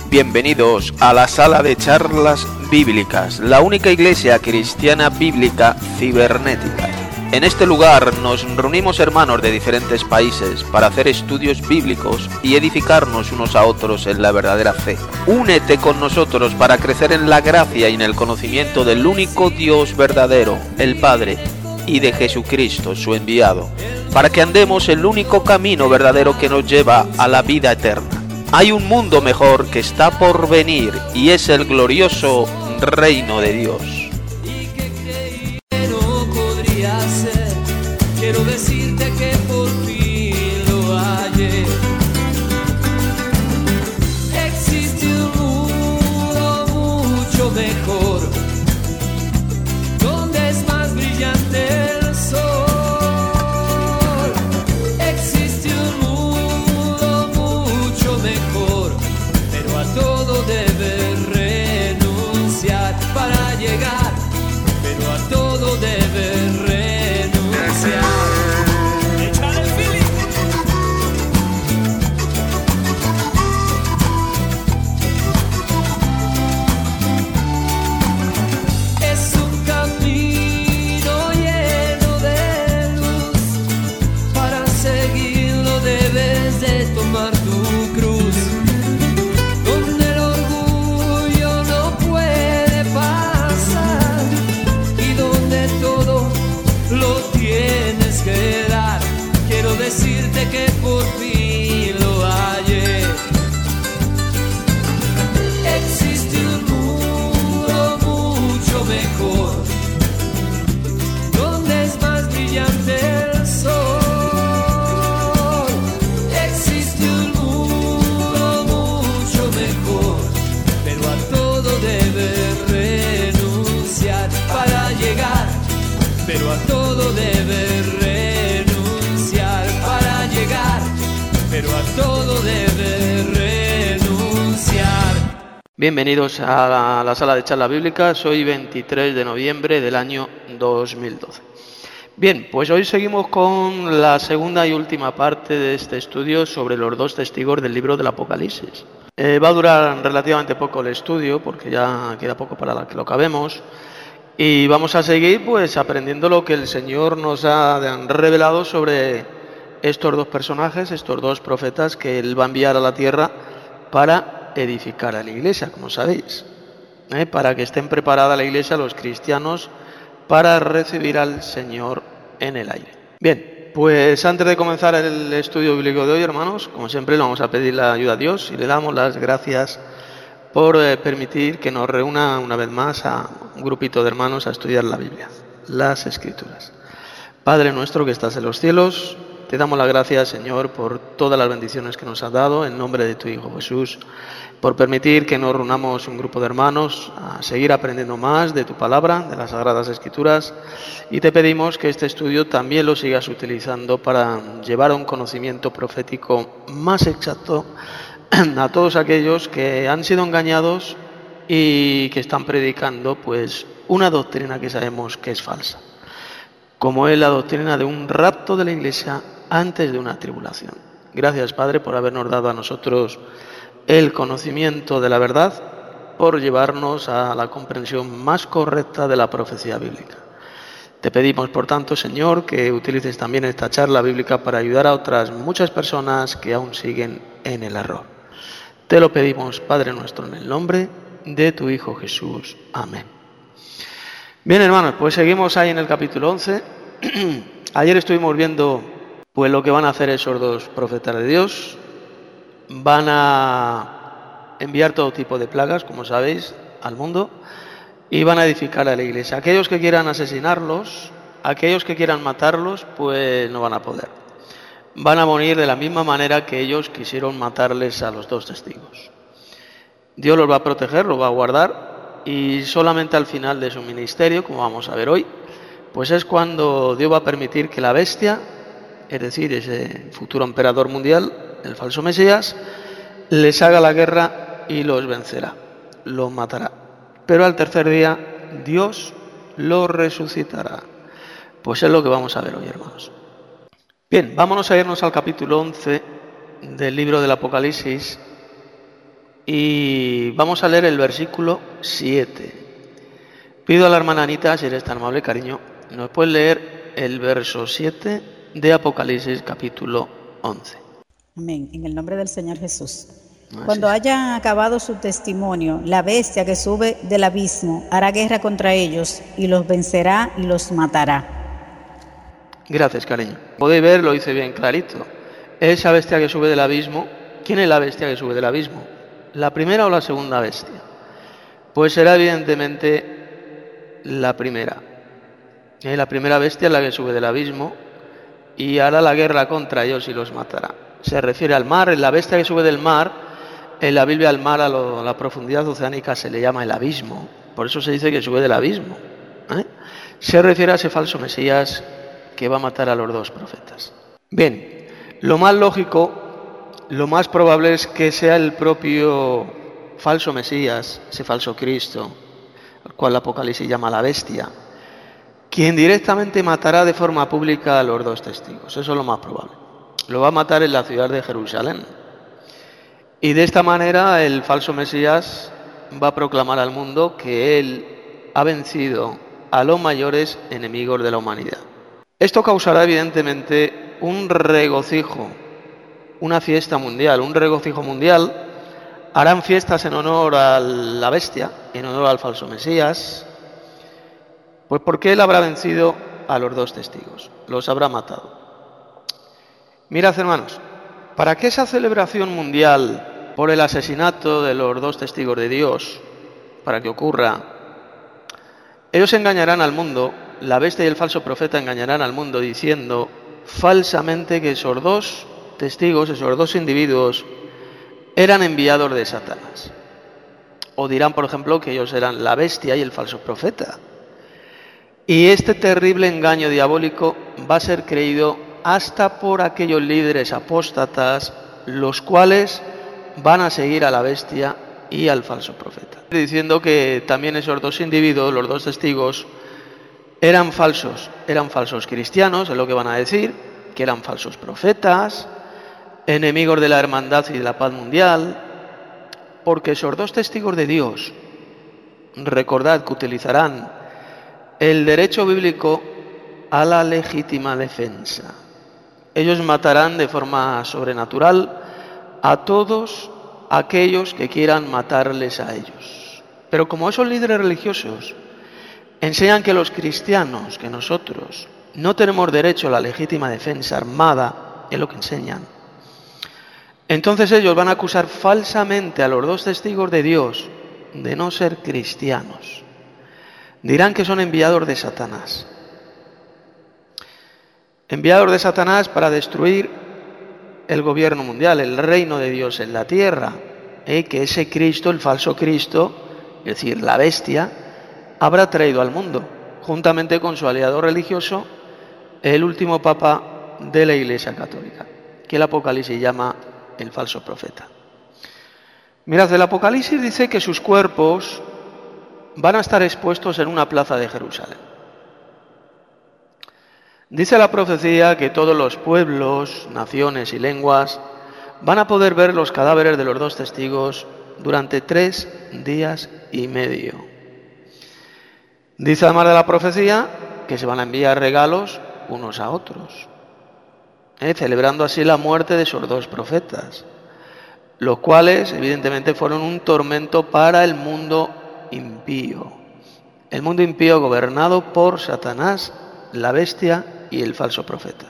Bienvenidos a la sala de charlas bíblicas, la única iglesia cristiana bíblica cibernética. En este lugar nos reunimos hermanos de diferentes países para hacer estudios bíblicos y edificarnos unos a otros en la verdadera fe. Únete con nosotros para crecer en la gracia y en el conocimiento del único Dios verdadero, el Padre, y de Jesucristo, su enviado, para que andemos el único camino verdadero que nos lleva a la vida eterna. Hay un mundo mejor que está por venir y es el glorioso reino de Dios. Quiero decirte que por fin lo hallé. Existe un mundo mucho mejor, donde es más brillante el sol. Existe un mundo mucho mejor, pero a todo debes renunciar para llegar, pero a todo debes renunciar. Es un camino lleno de luz, para seguirlo debes de tomar tu cruz, donde el orgullo no puede pasar y donde todo lo tienes que dar. Quiero decirte que por fin lo hallé. Existe un mundo mucho mejor, donde es más brillante el sol. Existe un mundo mucho mejor, pero a todo debes renunciar para llegar, pero a todo debes renunciar para llegar, pero a todo debes renunciar. Bienvenidos a la sala de charlas bíblicas. Hoy 23 de noviembre del año 2012. Bien, pues hoy seguimos con la segunda y última parte de este estudio sobre los dos testigos del libro del Apocalipsis. Va a durar relativamente poco el estudio porque ya queda poco para que lo acabemos. Y vamos a seguir pues aprendiendo lo que el Señor nos ha revelado sobre estos dos personajes, estos dos profetas que Él va a enviar a la tierra para edificar a la iglesia, como sabéis, para que estén preparada la iglesia, los cristianos, para recibir al Señor en el aire. Bien, pues antes de comenzar el estudio bíblico de hoy, hermanos, como siempre le vamos a pedir la ayuda a Dios y le damos las gracias por permitir que nos reúna una vez más a un grupito de hermanos a estudiar la Biblia, las Escrituras. Padre nuestro que estás en los cielos, te damos las gracias, Señor, por todas las bendiciones que nos has dado, en nombre de tu Hijo Jesús, por permitir que nos reunamos un grupo de hermanos a seguir aprendiendo más de tu palabra, de las Sagradas Escrituras, y te pedimos que este estudio también lo sigas utilizando para llevar a un conocimiento profético más exacto a todos aquellos que han sido engañados y que están predicando pues una doctrina que sabemos que es falsa, como es la doctrina de un rapto de la iglesia antes de una tribulación. Gracias, Padre, por habernos dado a nosotros el conocimiento de la verdad, por llevarnos a la comprensión más correcta de la profecía bíblica. Te pedimos, por tanto, Señor, que utilices también esta charla bíblica para ayudar a otras muchas personas que aún siguen en el error. Te lo pedimos, Padre nuestro, en el nombre de tu Hijo Jesús. Amén. Bien, hermanos, pues seguimos ahí en el capítulo 11. Ayer estuvimos viendo pues lo que van a hacer esos dos profetas de Dios. Van a enviar todo tipo de plagas, como sabéis, al mundo, y van a edificar a la iglesia. Aquellos que quieran asesinarlos, aquellos que quieran matarlos, pues no van a poder. Van a morir de la misma manera que ellos quisieron matarles a los dos testigos. Dios los va a proteger, los va a guardar, y solamente al final de su ministerio, como vamos a ver hoy, pues es cuando Dios va a permitir que la bestia, es decir, ese futuro emperador mundial, el falso Mesías, les haga la guerra y los vencerá, los matará. Pero al tercer día Dios los resucitará. Pues es lo que vamos a ver hoy, hermanos. Bien, vámonos a irnos al capítulo 11 del libro del Apocalipsis y vamos a leer el versículo 7. Pido a la hermana Anita, si eres tan amable, cariño, nos puedes leer el verso 7 de Apocalipsis capítulo 11. Amén. En el nombre del Señor Jesús. Así Cuando es. hayan acabado su testimonio, la bestia que sube del abismo hará guerra contra ellos y los vencerá y los matará. Gracias, cariño. Podéis ver, lo dice bien clarito. Esa bestia que sube del abismo, ¿quién es la bestia que sube del abismo? ¿La primera o la segunda bestia? Pues será evidentemente la primera. La primera bestia es la que sube del abismo y hará la guerra contra ellos y los matará. Se refiere al mar, la bestia que sube del mar, en la Biblia al mar, a la profundidad oceánica se le llama el abismo. Por eso se dice que sube del abismo. Se refiere a ese falso Mesías que va a matar a los dos profetas. Bien, lo más lógico, lo más probable es que sea el propio falso Mesías, ese falso Cristo, al cual el Apocalipsis llama la bestia, quien directamente matará de forma pública a los dos testigos. Eso es lo más probable. Lo va a matar en la ciudad de Jerusalén. Y de esta manera el falso Mesías va a proclamar al mundo que él ha vencido a los mayores enemigos de la humanidad. Esto causará evidentemente un regocijo, una fiesta mundial, un regocijo mundial. Harán fiestas en honor a la bestia, en honor al falso Mesías, pues porque él habrá vencido a los dos testigos, los habrá matado. Mirad, hermanos, para que esa celebración mundial por el asesinato de los dos testigos de Dios, para que ocurra, ellos engañarán al mundo, la bestia y el falso profeta engañarán al mundo diciendo falsamente que esos dos testigos, esos dos individuos, eran enviados de Satanás. O dirán, por ejemplo, que ellos eran la bestia y el falso profeta. Y este terrible engaño diabólico va a ser creído hasta por aquellos líderes apóstatas, los cuales van a seguir a la bestia y al falso profeta, diciendo que también esos dos individuos, los dos testigos, eran falsos cristianos, es lo que van a decir, que eran falsos profetas, enemigos de la hermandad y de la paz mundial, porque esos dos testigos de Dios, recordad que utilizarán el derecho bíblico a la legítima defensa. Ellos matarán de forma sobrenatural a todos aquellos que quieran matarles a ellos. Pero como esos líderes religiosos enseñan que los cristianos, que nosotros, no tenemos derecho a la legítima defensa armada, es lo que enseñan, entonces ellos van a acusar falsamente a los dos testigos de Dios de no ser cristianos. Dirán que son enviados de Satanás. Enviados de Satanás para destruir el gobierno mundial, el reino de Dios en la tierra. Que ese Cristo, el falso Cristo, es decir, la bestia, habrá traído al mundo, juntamente con su aliado religioso, el último papa de la Iglesia Católica, que el Apocalipsis llama el falso profeta. Mirad, el Apocalipsis dice que sus cuerpos van a estar expuestos en una plaza de Jerusalén. Dice la profecía que todos los pueblos, naciones y lenguas van a poder ver los cadáveres de los dos testigos durante 3 días y medio. Dice además de la profecía que se van a enviar regalos unos a otros, celebrando así la muerte de esos dos profetas, los cuales evidentemente fueron un tormento para el mundo impío. El mundo impío gobernado por Satanás, la bestia y el falso profeta.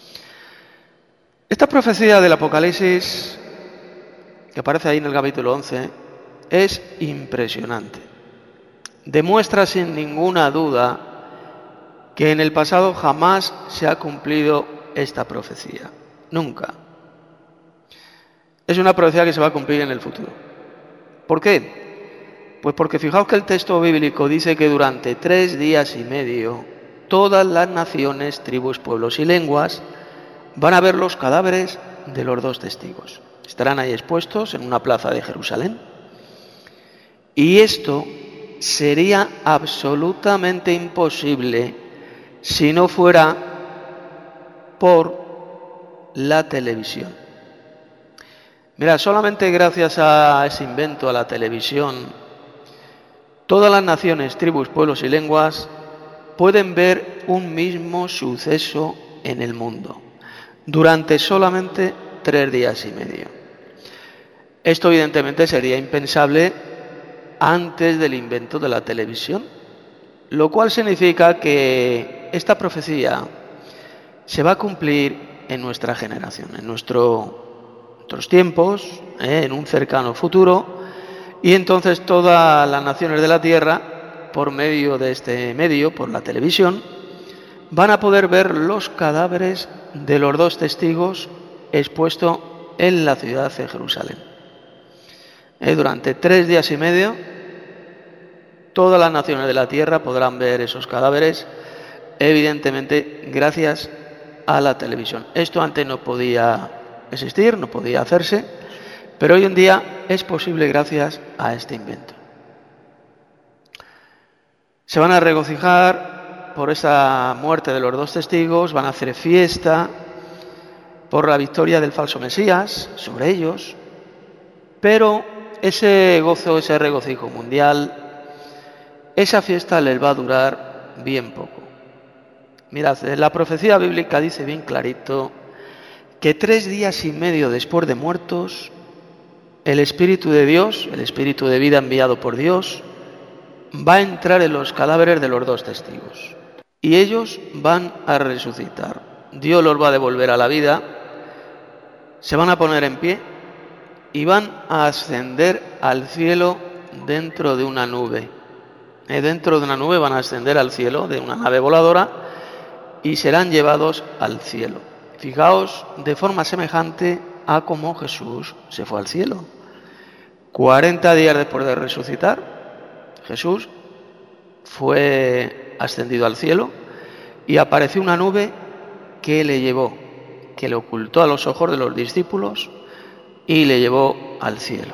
Esta profecía del Apocalipsis, que aparece ahí en el capítulo 11, es impresionante. Demuestra sin ninguna duda que en el pasado jamás se ha cumplido esta profecía. Nunca. Es una profecía que se va a cumplir en el futuro. ¿Por qué? Pues porque fijaos que el texto bíblico dice que durante 3 días y medio todas las naciones, tribus, pueblos y lenguas van a ver los cadáveres de los dos testigos. Estarán ahí expuestos en una plaza de Jerusalén. Y esto sería absolutamente imposible si no fuera por la televisión. Mira, solamente gracias a ese invento, a la televisión, todas las naciones, tribus, pueblos y lenguas pueden ver un mismo suceso en el mundo durante solamente 3 días y medio. Esto evidentemente sería impensable antes del invento de la televisión, lo cual significa que esta profecía se va a cumplir en nuestra generación, en nuestros tiempos, en un cercano futuro, y entonces todas las naciones de la tierra, por medio de este medio, por la televisión, van a poder ver los cadáveres de los 2 testigos expuestos en la ciudad de Jerusalén. Durante 3 días y medio, todas las naciones de la tierra podrán ver esos cadáveres, evidentemente gracias a la televisión. Esto antes no podía existir, no podía hacerse, pero hoy en día es posible gracias a este invento. Se van a regocijar por esa muerte de los 2 testigos, van a hacer fiesta por la victoria del falso Mesías sobre ellos, pero ese gozo, ese regocijo mundial, esa fiesta les va a durar bien poco. Mirad, la profecía bíblica dice bien clarito que 3 días y medio después de muertos, el Espíritu de Dios, el Espíritu de vida enviado por Dios, va a entrar en los cadáveres de los 2 testigos. Y ellos van a resucitar. Dios los va a devolver a la vida, se van a poner en pie y van a ascender al cielo dentro de una nube. Dentro de una nube van a ascender al cielo de una nave voladora y serán llevados al cielo. Fijaos, de forma semejante a cómo Jesús se fue al cielo. 40 días después de resucitar, Jesús fue ascendido al cielo y apareció una nube que le llevó, que le ocultó a los ojos de los discípulos y le llevó al cielo.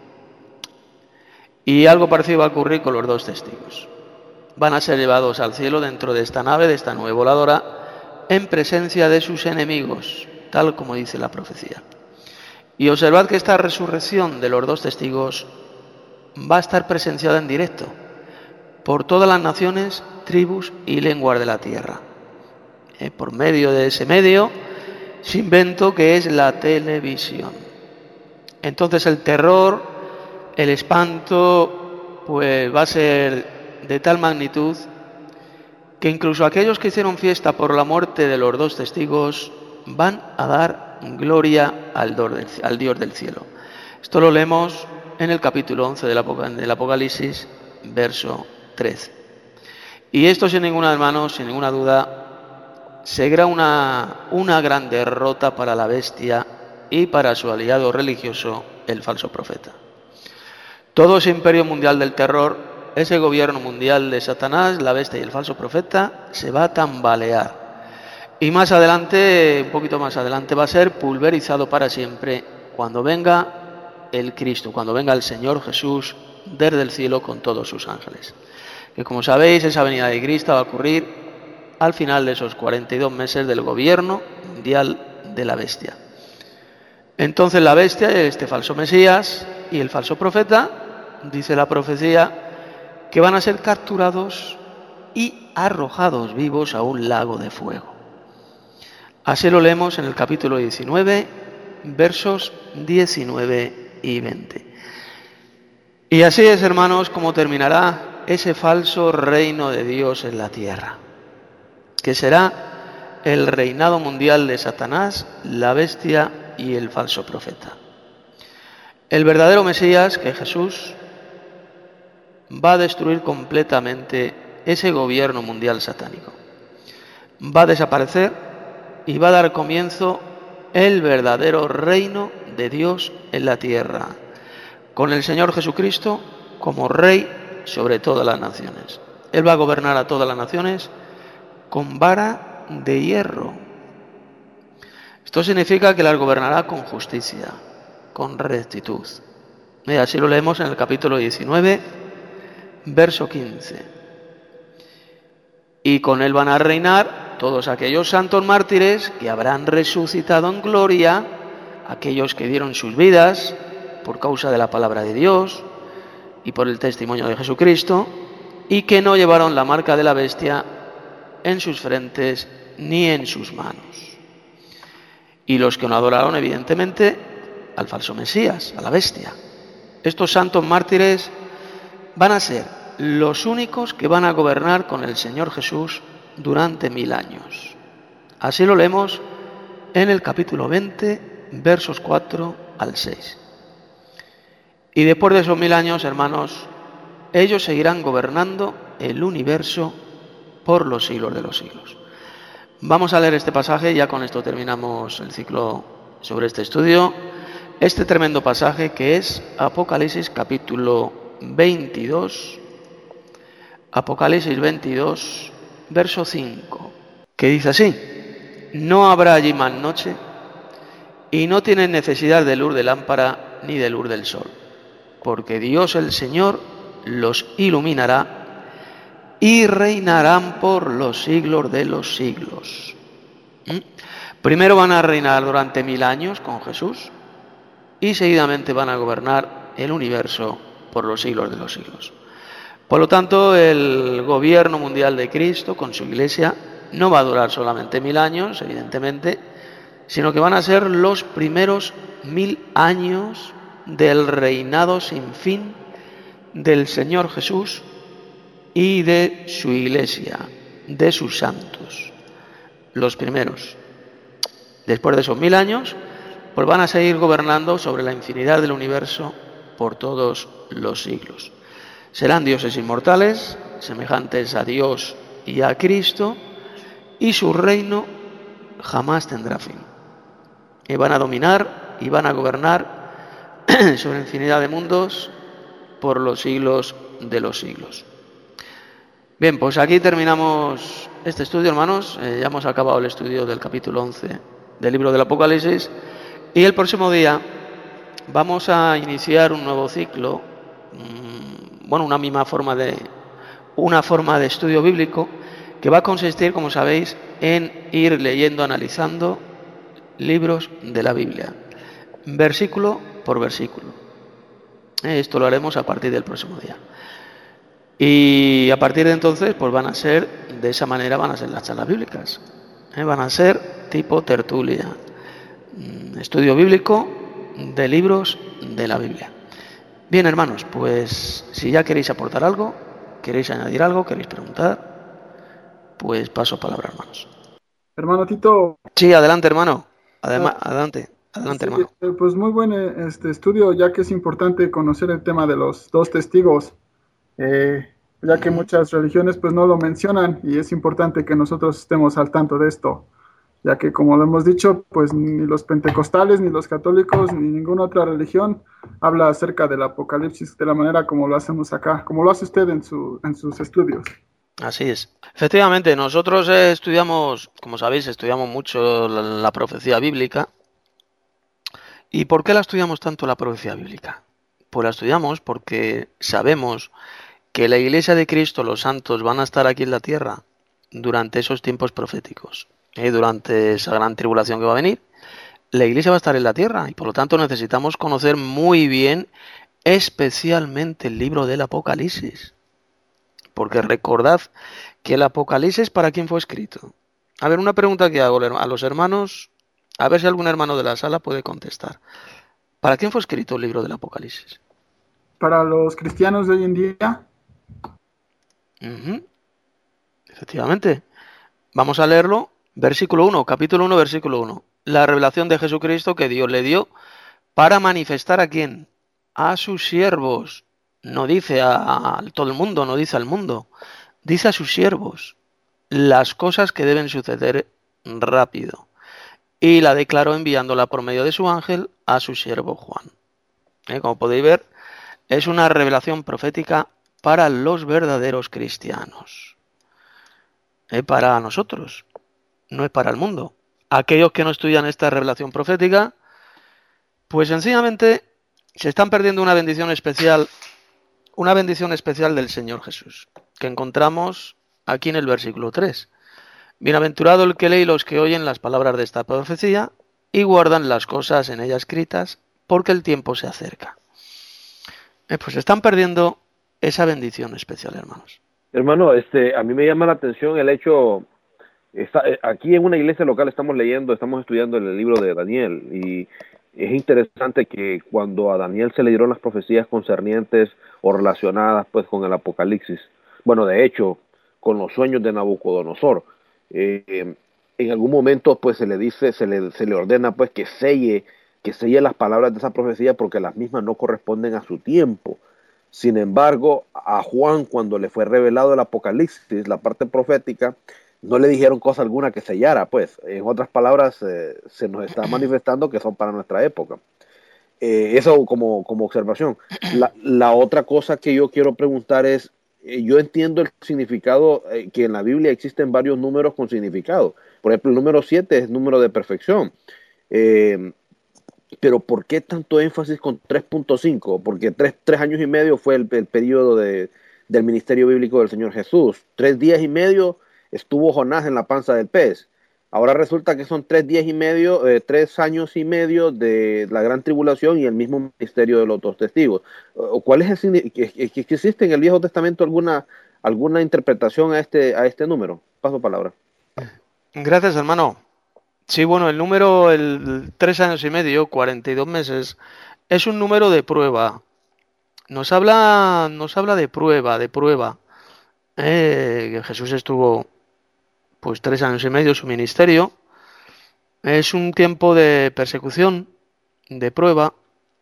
Y algo parecido va a ocurrir con los 2 testigos. Van a ser llevados al cielo dentro de esta nave, de esta nube voladora, en presencia de sus enemigos, tal como dice la profecía. Y observad que esta resurrección de los 2 testigos va a estar presenciada en directo por todas las naciones, tribus y lenguas de la tierra. Por medio de ese medio, ese invento que es la televisión. Entonces el terror, el espanto, pues va a ser de tal magnitud que incluso aquellos que hicieron fiesta por la muerte de los 2 testigos van a dar gloria al Dios del cielo. Esto lo leemos en el capítulo 11 del Apocalipsis, verso 13. Y esto, sin ninguna, hermanos, sin ninguna duda, será una gran derrota para la bestia y para su aliado religioso, el falso profeta. Todo ese imperio mundial del terror, ese gobierno mundial de Satanás, la bestia y el falso profeta, se va a tambalear. Y más adelante, un poquito más adelante, va a ser pulverizado para siempre cuando venga el Cristo, cuando venga el Señor Jesús desde el cielo con todos sus ángeles. Que como sabéis, esa venida de Cristo va a ocurrir al final de esos 42 meses del gobierno mundial de la bestia. Entonces la bestia, este falso Mesías y el falso profeta, dice la profecía, que van a ser capturados y arrojados vivos a un lago de fuego. Así lo leemos en el capítulo 19, versos 19 y 20. Y así es, hermanos, como terminará ese falso reino de Dios en la tierra, que será el reinado mundial de Satanás, la bestia y el falso profeta. El verdadero Mesías, que es Jesús, va a destruir completamente ese gobierno mundial satánico. Va a desaparecer y va a dar comienzo el verdadero reino de Dios en la tierra, con el Señor Jesucristo como Rey sobre todas las naciones. Él va a gobernar a todas las naciones con vara de hierro. Esto significa que las gobernará con justicia, con rectitud. Y así lo leemos en el capítulo 19, verso 15. Y con él van a reinar todos aquellos santos mártires que habrán resucitado en gloria aquellos que dieron sus vidas por causa de la palabra de Dios y por el testimonio de Jesucristo, y que no llevaron la marca de la bestia en sus frentes ni en sus manos. Y los que no adoraron, evidentemente, al falso Mesías, a la bestia. Estos santos mártires van a ser los únicos que van a gobernar con el Señor Jesús durante 1000 años. Así lo leemos en el capítulo 20, versos 4 al 6. Y después de esos 1000 años, hermanos, ellos seguirán gobernando el universo por los siglos de los siglos. Vamos a leer este pasaje, ya con esto terminamos el ciclo sobre este estudio. Este tremendo pasaje que es Apocalipsis capítulo 22, Apocalipsis 22, verso 5, que dice así: no habrá allí más noche, y no tienen necesidad de luz de lámpara ni de luz del sol, porque Dios el Señor los iluminará y reinarán por los siglos de los siglos. Primero van a reinar durante 1000 años con Jesús y seguidamente van a gobernar el universo por los siglos de los siglos. Por lo tanto, el gobierno mundial de Cristo con su iglesia no va a durar solamente 1000 años, evidentemente, sino que van a ser los primeros 1000 años del reinado sin fin del Señor Jesús y de su iglesia, de sus santos, los primeros. Después de esos 1000 años, pues van a seguir gobernando sobre la infinidad del universo por todos los siglos. Serán dioses inmortales, semejantes a Dios y a Cristo, y su reino jamás tendrá fin. Y van a dominar y van a gobernar sobre infinidad de mundos por los siglos de los siglos. Bien, pues aquí terminamos este estudio, hermanos. Ya hemos acabado el estudio del capítulo 11 del libro del Apocalipsis, y el próximo día vamos a iniciar un nuevo ciclo, una forma de estudio bíblico que va a consistir, como sabéis, en ir leyendo, analizando libros de la Biblia, versículo por versículo. Esto lo haremos a partir del próximo día. Y a partir de entonces, pues de esa manera van a ser las charlas bíblicas. Van a ser tipo tertulia, estudio bíblico de libros de la Biblia. Bien, hermanos, pues si ya queréis aportar algo, queréis añadir algo, queréis preguntar, pues paso palabra, hermanos. Hermano Tito. Sí, adelante, hermano. Adelante, hermano. Pues muy buen estudio, ya que es importante conocer el tema de los dos testigos, ya que muchas religiones pues no lo mencionan, y es importante que nosotros estemos al tanto de esto, ya que, como lo hemos dicho, pues ni los pentecostales, ni los católicos, ni ninguna otra religión habla acerca del Apocalipsis de la manera como lo hacemos acá, como lo hace usted en sus estudios. Así es. Efectivamente, nosotros estudiamos, como sabéis, mucho la profecía bíblica. ¿Y por qué la estudiamos tanto, la profecía bíblica? Pues la estudiamos porque sabemos que la Iglesia de Cristo, los santos, van a estar aquí en la tierra durante esos tiempos proféticos. Durante esa gran tribulación que va a venir, la Iglesia va a estar en la tierra, y por lo tanto necesitamos conocer muy bien, especialmente el libro del Apocalipsis. Porque recordad que el Apocalipsis, ¿para quién fue escrito? A ver, una pregunta que hago a los hermanos, a ver si algún hermano de la sala puede contestar. ¿Para quién fue escrito el libro del Apocalipsis? Para los cristianos de hoy en día. Efectivamente. Vamos a leerlo. Versículo 1, capítulo 1, versículo 1. La revelación de Jesucristo que Dios le dio para manifestar ¿a quién? A sus siervos. No dice a todo el mundo, no dice al mundo. Dice a sus siervos las cosas que deben suceder rápido. Y la declaró enviándola por medio de su ángel a su siervo Juan. Como podéis ver, es una revelación profética para los verdaderos cristianos. Para nosotros, no es para el mundo. Aquellos que no estudian esta revelación profética, pues sencillamente se están perdiendo una bendición especial del Señor Jesús, que encontramos aquí en el versículo 3. Bienaventurado el que lee y los que oyen las palabras de esta profecía y guardan las cosas en ella escritas, porque el tiempo se acerca. Pues están perdiendo esa bendición especial, hermanos. Hermano, a mí me llama la atención el hecho, aquí en una iglesia local estamos estudiando el libro de Daniel, y es interesante que cuando a Daniel se le dieron las profecías concernientes o relacionadas pues con el Apocalipsis, bueno, de hecho, con los sueños de Nabucodonosor, en algún momento pues se le ordena pues que selle las palabras de esa profecía porque las mismas no corresponden a su tiempo. Sin embargo, a Juan, cuando le fue revelado el Apocalipsis, la parte profética, no le dijeron cosa alguna que sellara, pues. En otras palabras, se nos está manifestando que son para nuestra época. Eso como observación. La otra cosa que yo quiero preguntar es, yo entiendo el significado, que en la Biblia existen varios números con significado. Por ejemplo, el número 7 es número de perfección. Pero ¿por qué tanto énfasis con 3.5? Porque 3 años y medio fue el periodo del ministerio bíblico del Señor Jesús. 3 días y medio estuvo Jonás en la panza del pez. Ahora resulta que son 3 años y medio de la gran tribulación y el mismo ministerio de los 2 testigos. ¿Cuál es el significado? ¿Existe en el Viejo Testamento alguna interpretación a este número? Paso palabra. Gracias, hermano. Sí, bueno, el número, el 3 años y medio, 42 meses, es un número de prueba. Nos habla de prueba. Que Jesús estuvo pues 3 años y medio su ministerio. Es un tiempo de persecución, de prueba.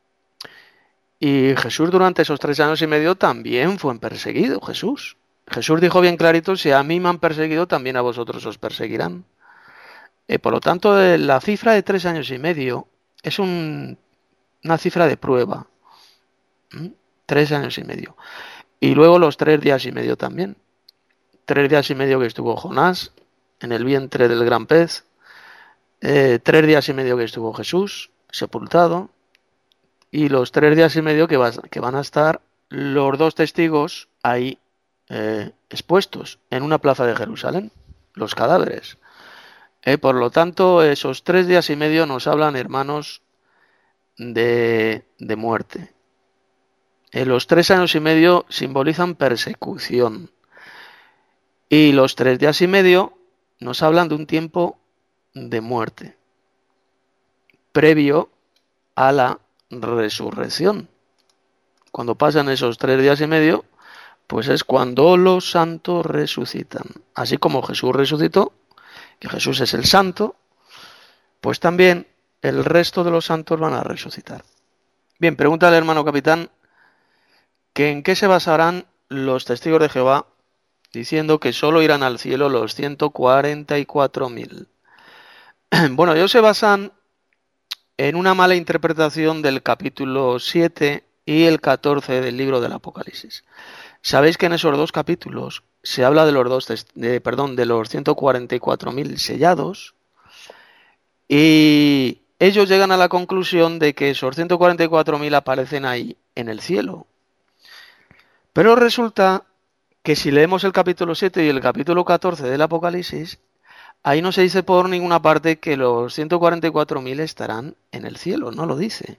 Y Jesús durante esos 3 años y medio también fue perseguido, Jesús. Jesús dijo bien clarito, si a mí me han perseguido, también a vosotros os perseguirán. Por lo tanto, la cifra de 3 años y medio es una cifra de prueba. 3 años y medio. Y luego los 3 días y medio también. 3 días y medio que estuvo Jonás en el vientre del gran pez. 3 días y medio que estuvo Jesús sepultado. Y los 3 días y medio que van a estar los 2 testigos ahí expuestos en una plaza de Jerusalén. Los cadáveres. Por lo tanto, esos 3 días y medio nos hablan, hermanos, de muerte. Los 3 años y medio simbolizan persecución. Y los 3 días y medio nos hablan de un tiempo de muerte, previo a la resurrección. Cuando pasan esos 3 días y medio, pues es cuando los santos resucitan. Así como Jesús resucitó, que Jesús es el santo, pues también el resto de los santos van a resucitar. Bien, pregunta al hermano capitán que en qué se basarán los testigos de Jehová diciendo que solo irán al cielo los 144.000. Bueno, ellos se basan en una mala interpretación del capítulo 7 y el 14 del libro del Apocalipsis. Sabéis que en esos 2 capítulos se habla de los 144.000 sellados, y ellos llegan a la conclusión de que esos 144.000 aparecen ahí en el cielo. Pero resulta que si leemos el capítulo 7 y el capítulo 14 del Apocalipsis, ahí no se dice por ninguna parte que los 144.000 estarán en el cielo. No lo dice.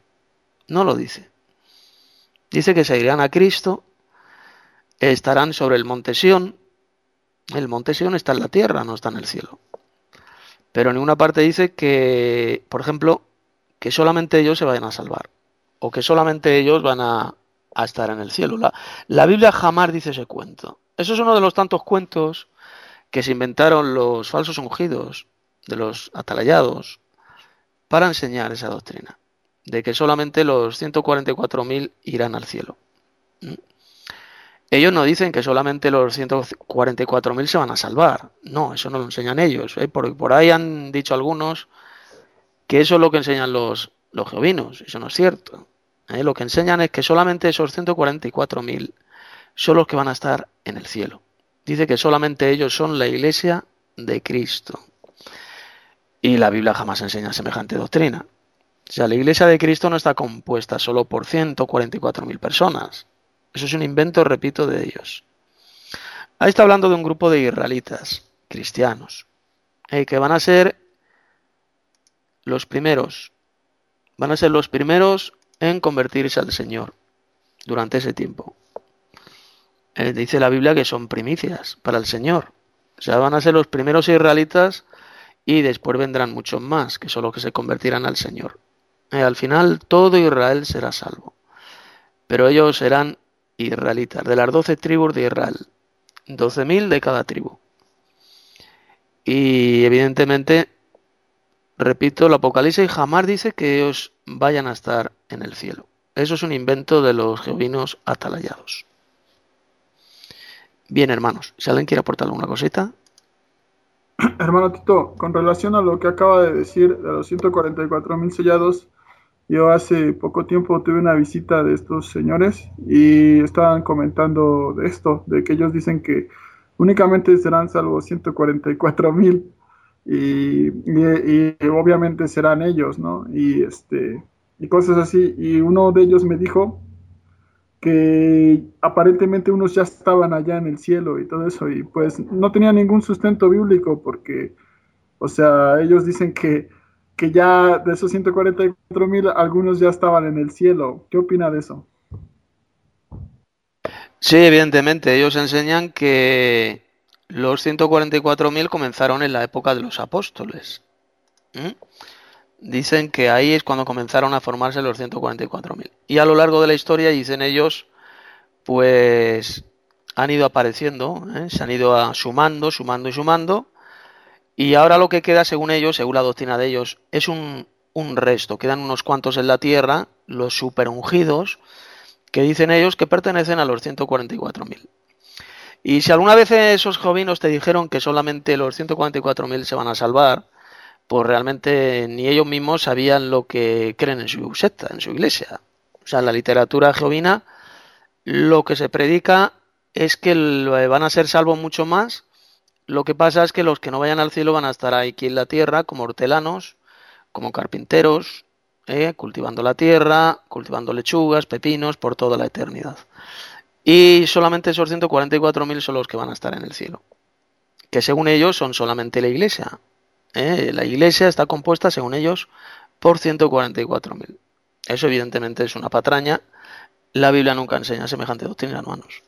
Dice que se irán a Cristo, estarán sobre el monte Sión. El monte Sión está en la tierra, no está en el cielo. Pero en ninguna parte dice que, por ejemplo, que solamente ellos se vayan a salvar, o que solamente ellos van a estar en el cielo. La Biblia jamás dice ese cuento. Eso es uno de los tantos cuentos que se inventaron los falsos ungidos, de los atalayados, para enseñar esa doctrina, de que solamente los 144.000 irán al cielo. Ellos no dicen que solamente los 144.000 se van a salvar. No, eso no lo enseñan ellos. Por ahí han dicho algunos que eso es lo que enseñan los jehovinos. Eso no es cierto. Lo que enseñan es que solamente esos 144.000 son los que van a estar en el cielo. Dice que solamente ellos son la iglesia de Cristo. Y la Biblia jamás enseña semejante doctrina. O sea, la iglesia de Cristo no está compuesta solo por 144.000 personas. Eso es un invento, repito, de ellos. Ahí está hablando de un grupo de israelitas, cristianos, que van a ser los primeros. Van a ser los primeros en convertirse al Señor durante ese tiempo. Dice la Biblia que son primicias para el Señor. O sea, van a ser los primeros israelitas y después vendrán muchos más, que son los que se convertirán al Señor. Al final todo Israel será salvo. Pero ellos serán israelitas, de las 12 tribus de Israel. 12.000 de cada tribu. Y evidentemente, repito, el Apocalipsis jamás dice que ellos vayan a estar en el cielo. Eso es un invento de los jehovinos atalayados. Bien, hermanos, si alguien quiere aportar alguna cosita. Hermano Tito, con relación a lo que acaba de decir de los 144.000 sellados, yo hace poco tiempo tuve una visita de estos señores y estaban comentando de esto, de que ellos dicen que únicamente serán salvos 144.000 y obviamente serán ellos, ¿no? Y cosas así. Y uno de ellos me dijo que aparentemente unos ya estaban allá en el cielo y todo eso, y pues no tenía ningún sustento bíblico porque, o sea, ellos dicen que ya de esos 144.000 algunos ya estaban en el cielo. ¿Qué opina de eso? Sí, evidentemente, ellos enseñan que los 144.000 comenzaron en la época de los apóstoles. Dicen que ahí es cuando comenzaron a formarse los 144.000. Y a lo largo de la historia, dicen ellos, pues han ido apareciendo, se han ido sumando. Y ahora lo que queda, según ellos, según la doctrina de ellos, es un resto. Quedan unos cuantos en la tierra, los superungidos, que dicen ellos que pertenecen a los 144.000. Y si alguna vez esos jovinos te dijeron que solamente los 144.000 se van a salvar, pues realmente ni ellos mismos sabían lo que creen en su secta, en su iglesia. O sea, en la literatura jovina lo que se predica es que van a ser salvos mucho más. Lo que pasa es que los que no vayan al cielo van a estar aquí en la tierra como hortelanos, como carpinteros, cultivando la tierra, cultivando lechugas, pepinos, por toda la eternidad. Y solamente esos 144.000 son los que van a estar en el cielo. Que según ellos son solamente la iglesia. La iglesia está compuesta, según ellos, por 144.000. Eso evidentemente es una patraña. La Biblia nunca enseña semejante doctrina, hermanos.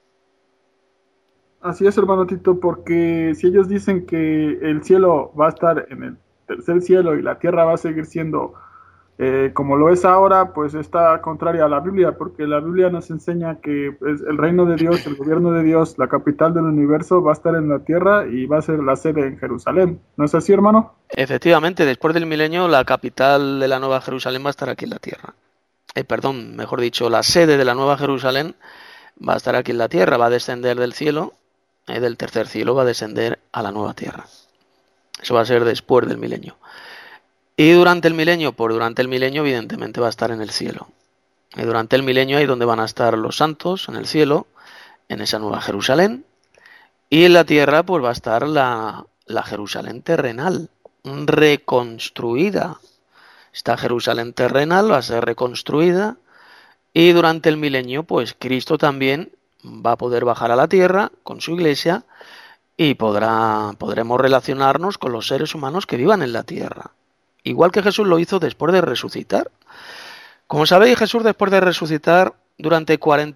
Así es, hermano Tito, porque si ellos dicen que el cielo va a estar en el tercer cielo y la tierra va a seguir siendo como lo es ahora, pues está contraria a la Biblia, porque la Biblia nos enseña que pues, el reino de Dios, el gobierno de Dios, la capital del universo va a estar en la tierra y va a ser la sede en Jerusalén. ¿No es así, hermano? Efectivamente, después del milenio, la capital de la Nueva Jerusalén va a estar aquí en la tierra. Mejor dicho, la sede de la Nueva Jerusalén va a estar aquí en la tierra, va a descender del cielo, del tercer cielo, va a descender a la nueva tierra. Eso va a ser después del milenio. Y durante el milenio, evidentemente va a estar en el cielo. Y durante el milenio ahí donde van a estar los santos, en el cielo, en esa Nueva Jerusalén. Y en la tierra pues va a estar la Jerusalén terrenal, reconstruida. Esta Jerusalén terrenal va a ser reconstruida. Y durante el milenio, pues Cristo también va a poder bajar a la tierra con su iglesia y podremos relacionarnos con los seres humanos que vivan en la tierra. Igual que Jesús lo hizo después de resucitar. Como sabéis, Jesús después de resucitar durante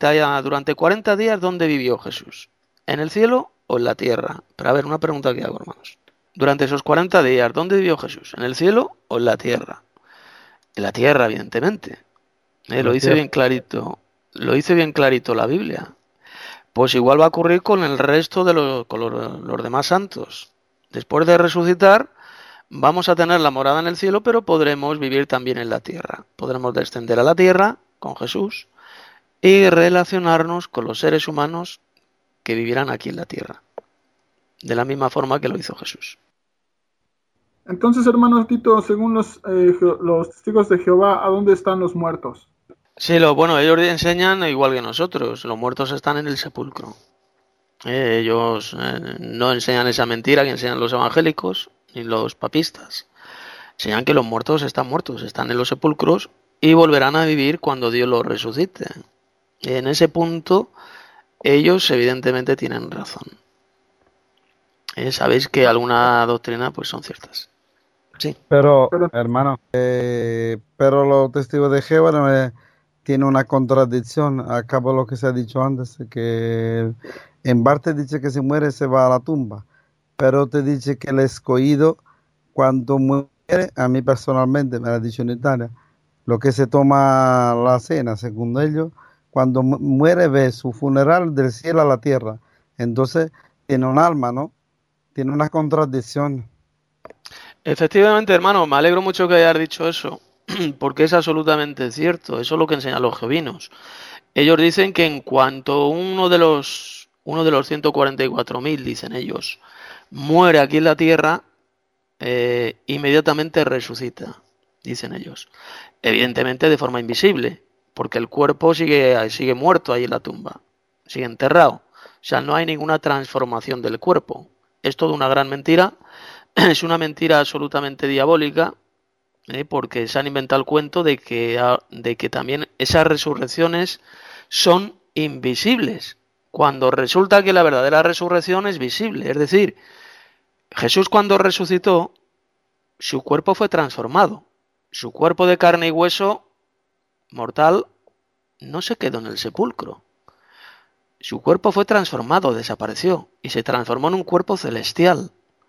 40 días, ¿dónde vivió Jesús? ¿En el cielo o en la tierra? Pero a ver, una pregunta que hago, hermanos. Durante esos 40 días, ¿dónde vivió Jesús? ¿En el cielo o en la tierra? En la tierra, evidentemente. Lo dice bien clarito. Lo dice bien clarito la Biblia. Pues igual va a ocurrir con el resto de los demás santos. Después de resucitar, vamos a tener la morada en el cielo, pero podremos vivir también en la tierra. Podremos descender a la tierra con Jesús y relacionarnos con los seres humanos que vivirán aquí en la tierra. De la misma forma que lo hizo Jesús. Entonces, hermano Tito, según los testigos de Jehová, ¿a dónde están los muertos? Sí, ellos enseñan igual que nosotros. Los muertos están en el sepulcro. Ellos no enseñan esa mentira que enseñan los evangélicos ni los papistas. Enseñan que los muertos, están en los sepulcros y volverán a vivir cuando Dios los resucite. En ese punto, ellos evidentemente tienen razón. Sabéis que alguna doctrina pues son ciertas. Sí. Pero, Pero hermano, pero los testigos de Jehová tiene una contradicción. Acabo lo que se ha dicho antes, que en parte dice que si muere se va a la tumba, pero te dice que el escogido cuando muere, a mí personalmente me lo ha dicho en Italia, lo que se toma la cena, según ellos, cuando muere ve su funeral del cielo a la tierra. Entonces tiene un alma, ¿no? Tiene una contradicción. Efectivamente, hermano, me alegro mucho que hayas dicho eso, porque es absolutamente cierto. Eso es lo que enseñan los jevinos. Ellos dicen que en cuanto uno de los 144.000, dicen ellos, muere aquí en la tierra, inmediatamente resucita, dicen ellos. Evidentemente de forma invisible, porque el cuerpo sigue muerto ahí en la tumba, sigue enterrado. O sea, no hay ninguna transformación del cuerpo. Es toda una gran mentira, es una mentira absolutamente diabólica, porque se han inventado el cuento de que también esas resurrecciones son invisibles, cuando resulta que la verdadera resurrección es visible. Es decir, Jesús cuando resucitó, su cuerpo fue transformado. Su cuerpo de carne y hueso mortal no se quedó en el sepulcro. Su cuerpo fue transformado, desapareció, y se transformó en un cuerpo celestial.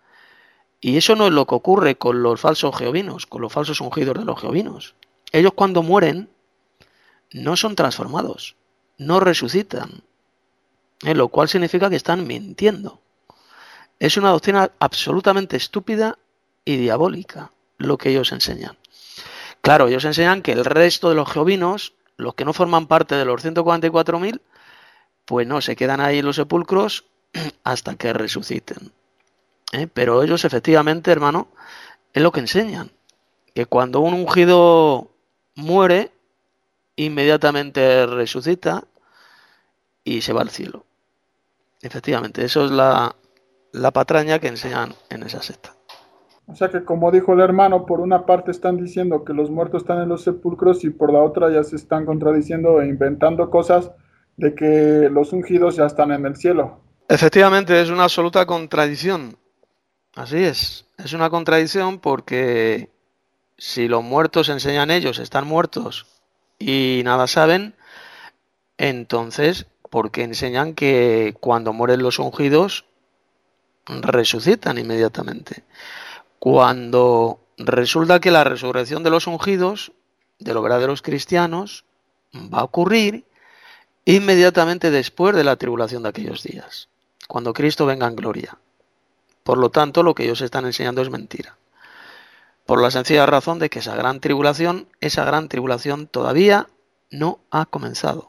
Y eso no es lo que ocurre con los falsos jehovinos, con los falsos ungidos de los jehovinos. Ellos cuando mueren no son transformados, no resucitan, lo cual significa que están mintiendo. Es una doctrina absolutamente estúpida y diabólica lo que ellos enseñan. Claro, ellos enseñan que el resto de los jehovinos, los que no forman parte de los 144.000, pues no, se quedan ahí en los sepulcros hasta que resuciten. Pero ellos efectivamente, hermano, es lo que enseñan, que cuando un ungido muere, inmediatamente resucita y se va al cielo. Efectivamente, eso es la patraña que enseñan en esa secta. o sea que como dijo el hermano, por una parte están diciendo que los muertos están en los sepulcros y por la otra ya se están contradiciendo e inventando cosas de que los ungidos ya están en el cielo. Efectivamente, es una absoluta contradicción. Así es una contradicción porque si los muertos enseñan ellos, están muertos y nada saben, entonces, ¿por qué enseñan que cuando mueren los ungidos resucitan inmediatamente? Cuando resulta que la resurrección de los ungidos, de los verdaderos cristianos, va a ocurrir inmediatamente después de la tribulación de aquellos días, cuando Cristo venga en gloria. Por lo tanto, lo que ellos están enseñando es mentira. Por la sencilla razón de que esa gran tribulación todavía no ha comenzado.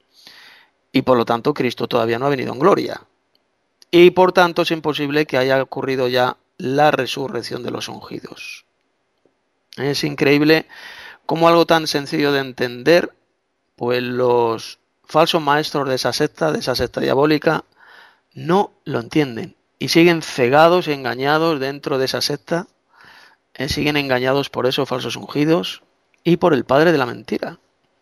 Y por lo tanto, Cristo todavía no ha venido en gloria. Y por tanto, es imposible que haya ocurrido ya la resurrección de los ungidos. Es increíble cómo algo tan sencillo de entender, pues los falsos maestros de esa secta diabólica, no lo entienden. Y siguen cegados y engañados dentro de esa secta. Siguen engañados por esos falsos ungidos y por el padre de la mentira.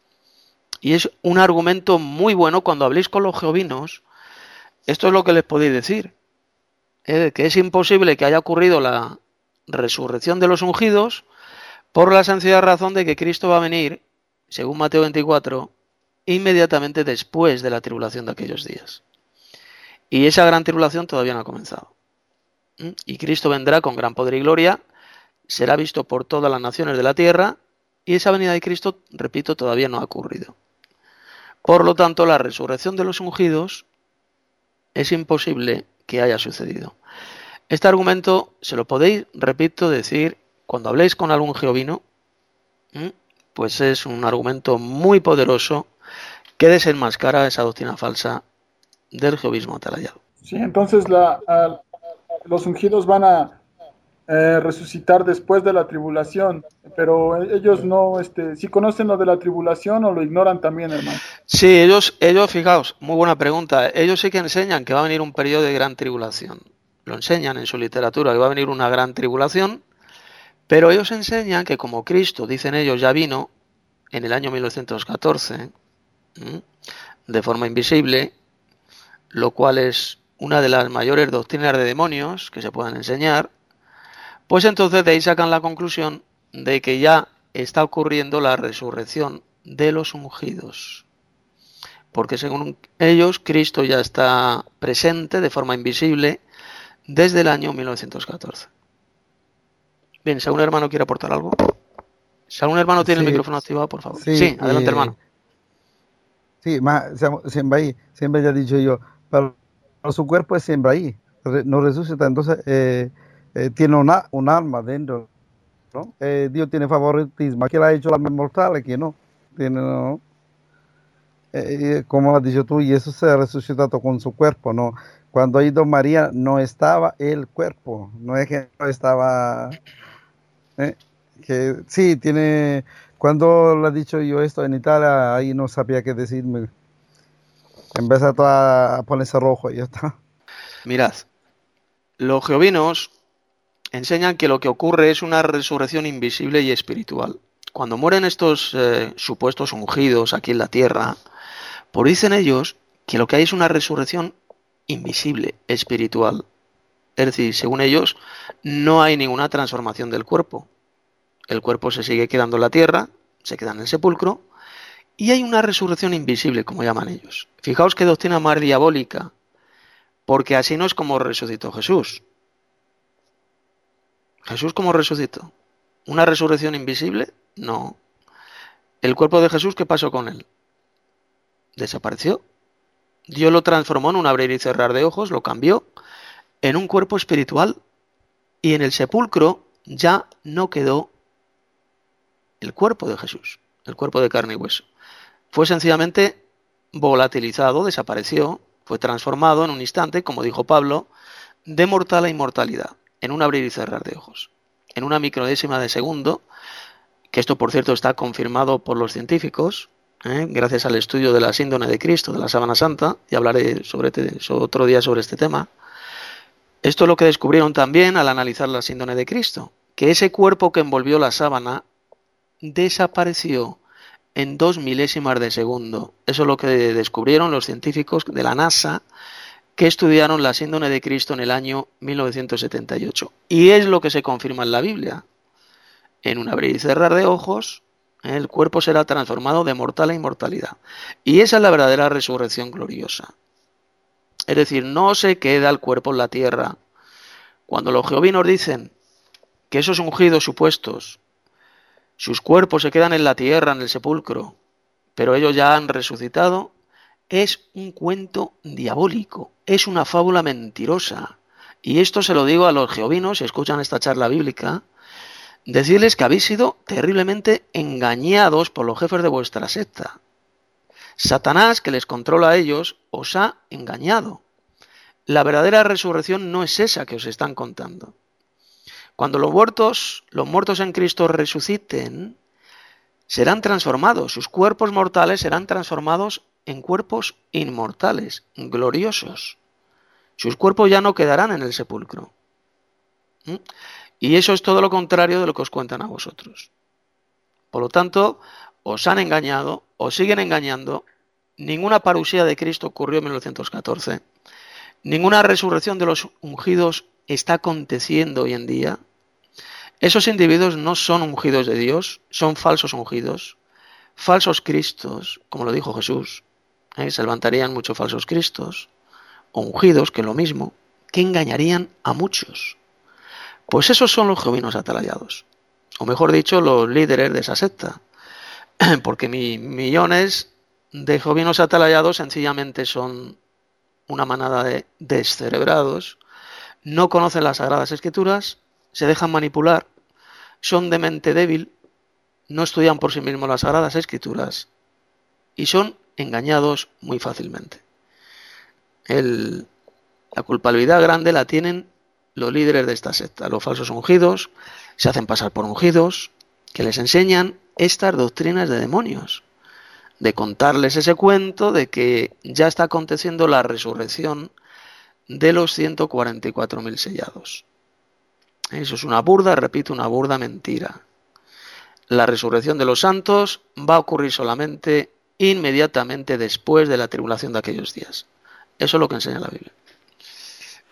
Y es un argumento muy bueno cuando habléis con los jehovinos. Esto es lo que les podéis decir. Que es imposible que haya ocurrido la resurrección de los ungidos por la sencilla razón de que Cristo va a venir, según Mateo 24, inmediatamente después de la tribulación de aquellos días. Y esa gran tribulación todavía no ha comenzado. Y Cristo vendrá con gran poder y gloria, será visto por todas las naciones de la tierra, y esa venida de Cristo, repito, todavía no ha ocurrido. Por lo tanto, la resurrección de los ungidos es imposible que haya sucedido. Este argumento se lo podéis, repito, decir cuando habléis con algún jehovino, pues es un argumento muy poderoso que desenmascara esa doctrina falsa del jehovismo atalayado. Sí, entonces los ungidos van a resucitar después de la tribulación, pero ellos no, ¿sí conocen lo de la tribulación o lo ignoran también, hermano? Sí, ellos, fijaos, muy buena pregunta. Ellos sí que enseñan que va a venir un periodo de gran tribulación. Lo enseñan en su literatura, que va a venir una gran tribulación, pero ellos enseñan que como Cristo, dicen ellos, ya vino en el año 1914, de forma invisible, lo cual es una de las mayores doctrinas de demonios que se puedan enseñar, Pues entonces de ahí sacan la conclusión de que ya está ocurriendo la resurrección de los ungidos. Porque según ellos, Cristo ya está presente de forma invisible desde el año 1914. Bien, si algún hermano quiere aportar algo. Si algún hermano tiene el Sí, micrófono activado, por favor. sí, Sí, adelante, hermano. sí, siempre ahí, siempre ya he dicho yo, pero su cuerpo es siempre ahí, no resucita, entonces tiene un alma dentro, ¿no? Dios tiene favoritismo, aquí le ha hecho las mortales, que no, tiene, no. Como has dicho tú, y eso se ha resucitado con su cuerpo, ¿no? Cuando ha ido María no estaba el cuerpo, no es que no estaba, que sí, tiene, cuando le he dicho yo esto en Italia, ahí no sabía qué decirme, empezó a ponerse rojo y ya está. Mirad, los jehovinos enseñan que lo que ocurre es una resurrección invisible y espiritual. Cuando mueren estos supuestos ungidos aquí en la tierra, pues dicen ellos que lo que hay es una resurrección invisible, espiritual. Es decir, según ellos, no hay ninguna transformación del cuerpo. El cuerpo se sigue quedando en la tierra, se queda en el sepulcro, y hay una resurrección invisible, como llaman ellos. Fijaos qué doctrina más diabólica, porque así no es como resucitó Jesús. ¿Jesús cómo resucitó? ¿Una resurrección invisible? No. ¿El cuerpo de Jesús qué pasó con él? Desapareció. Dios lo transformó en un abrir y cerrar de ojos, lo cambió en un cuerpo espiritual, y en el sepulcro ya no quedó el cuerpo de Jesús, el cuerpo de carne y hueso. Fue sencillamente volatilizado, desapareció, fue transformado en un instante, como dijo Pablo, de mortal a inmortalidad, en un abrir y cerrar de ojos, en una microdécima de segundo, que esto por cierto está confirmado por los científicos, gracias al estudio de la síndrome de Cristo, de la sábana santa, y hablaré otro día sobre este tema. Esto es lo que descubrieron también al analizar la síndrome de Cristo, que ese cuerpo que envolvió la sábana desapareció en 2 milésimas de segundo. Eso es lo que descubrieron los científicos de la NASA, que estudiaron la síndrome de Cristo en el año 1978. Y es lo que se confirma en la Biblia. En un abrir y cerrar de ojos, el cuerpo será transformado de mortal a inmortalidad. Y esa es la verdadera resurrección gloriosa. Es decir, no se queda el cuerpo en la tierra. Cuando los jehovinos dicen que esos ungidos supuestos, sus cuerpos se quedan en la tierra, en el sepulcro, pero ellos ya han resucitado, es un cuento diabólico, es una fábula mentirosa. Y esto se lo digo a los jehovinos, si escuchan esta charla bíblica, decirles que habéis sido terriblemente engañados por los jefes de vuestra secta. Satanás, que les controla a ellos, os ha engañado. La verdadera resurrección no es esa que os están contando. Cuando los muertos en Cristo resuciten, serán transformados, sus cuerpos mortales serán transformados en cuerpos inmortales, gloriosos. Sus cuerpos ya no quedarán en el sepulcro. Y eso es todo lo contrario de lo que os cuentan a vosotros. Por lo tanto, os han engañado, os siguen engañando. Ninguna parusía de Cristo ocurrió en 1914. Ninguna resurrección de los ungidos está aconteciendo hoy en día. Esos individuos no son ungidos de Dios, son falsos ungidos, falsos cristos, como lo dijo Jesús. Se levantarían muchos falsos cristos, o ungidos, que es lo mismo, que engañarían a muchos. Pues esos son los jehovinos atalayados, o mejor dicho, los líderes de esa secta, porque millones de jehovinos atalayados sencillamente son una manada de descerebrados, no conocen las Sagradas Escrituras, se dejan manipular, son de mente débil, no estudian por sí mismos las Sagradas Escrituras y son engañados muy fácilmente. La culpabilidad grande la tienen los líderes de esta secta, los falsos ungidos, se hacen pasar por ungidos, que les enseñan estas doctrinas de demonios, de contarles ese cuento de que ya está aconteciendo la resurrección de los 144.000 sellados. Eso es una burda, repito, una burda mentira. La resurrección de los santos va a ocurrir solamente inmediatamente después de la tribulación de aquellos días. Eso es lo que enseña la Biblia.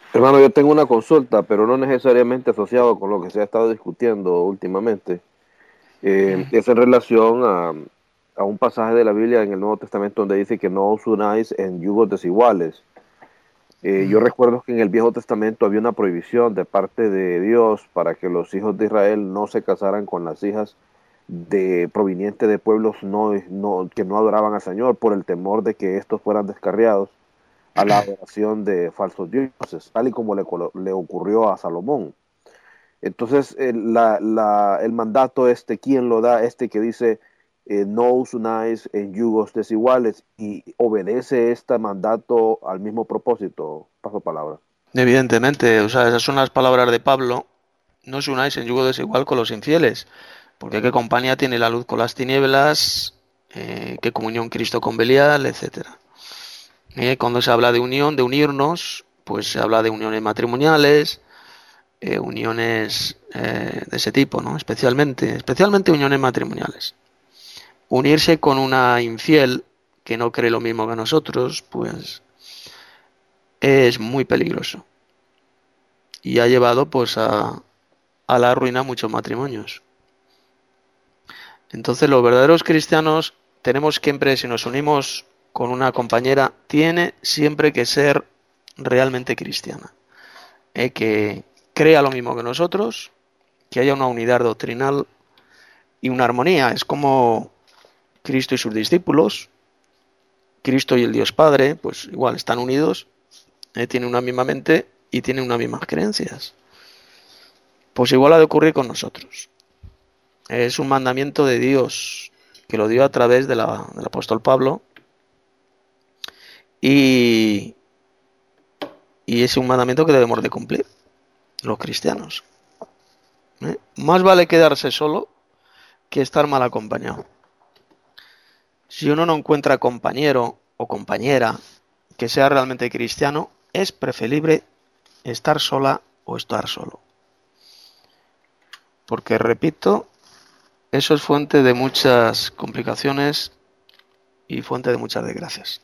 Hermano, yo tengo una consulta, pero no necesariamente asociado con lo que se ha estado discutiendo últimamente. Es en relación a un pasaje de la Biblia en el Nuevo Testamento donde dice que no os unáis en yugos desiguales. Yo recuerdo que en el Viejo Testamento había una prohibición de parte de Dios para que los hijos de Israel no se casaran con las hijas provenientes de pueblos que no adoraban al Señor por el temor de que estos fueran descarriados a la adoración de falsos dioses, tal y como le ocurrió a Salomón. Entonces, el mandato ¿quién lo da? Que dice, no os unáis en yugos desiguales, y obedece este mandato al mismo propósito. Paso palabra. Evidentemente, o sea, esas son las palabras de Pablo. No os unáis en yugo desigual con los infieles, porque qué compañía tiene la luz con las tinieblas, qué comunión Cristo con Belial, etcétera. Cuando se habla de unión, de unirnos, pues se habla de uniones matrimoniales, uniones de ese tipo, ¿no? Especialmente uniones matrimoniales. Unirse con una infiel que no cree lo mismo que nosotros, pues es muy peligroso. Y ha llevado pues a la ruina muchos matrimonios. Entonces los verdaderos cristianos tenemos siempre, si nos unimos con una compañera, tiene siempre que ser realmente cristiana. Que crea lo mismo que nosotros, que haya una unidad doctrinal y una armonía. Es como Cristo y sus discípulos, Cristo y el Dios Padre, pues igual están unidos, tienen una misma mente y tienen unas mismas creencias. Pues igual ha de ocurrir con nosotros. Es un mandamiento de Dios que lo dio a través del apóstol Pablo, y es un mandamiento que debemos de cumplir los cristianos. Más vale quedarse solo que estar mal acompañado. Si uno no encuentra compañero o compañera que sea realmente cristiano, es preferible estar sola o estar solo. Porque, repito, eso es fuente de muchas complicaciones y fuente de muchas desgracias.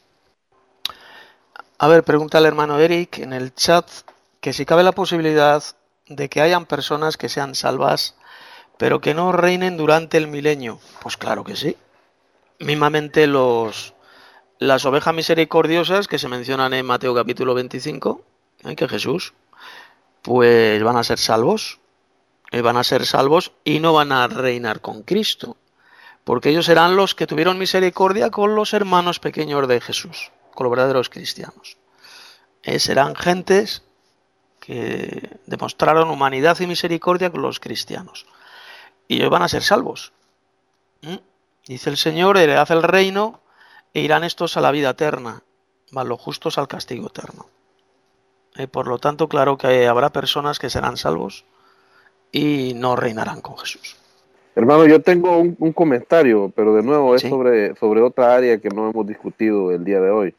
A ver, pregunta el hermano Eric en el chat que si cabe la posibilidad de que hayan personas que sean salvas, pero que no reinen durante el milenio. Pues claro que sí. Mismamente las ovejas misericordiosas que se mencionan en Mateo capítulo 25, que Jesús, pues van a ser salvos. Van a ser salvos y no van a reinar con Cristo, porque ellos serán los que tuvieron misericordia con los hermanos pequeños de Jesús, con los verdaderos cristianos. Serán gentes que demostraron humanidad y misericordia con los cristianos, y ellos van a ser salvos. Dice el Señor, heredad el reino, e irán estos a la vida eterna, mas los justos al castigo eterno. Por lo tanto, claro que habrá personas que serán salvos y no reinarán con Jesús. Hermano, yo tengo un comentario, pero de nuevo es ¿Sí? sobre otra área que no hemos discutido el día de hoy.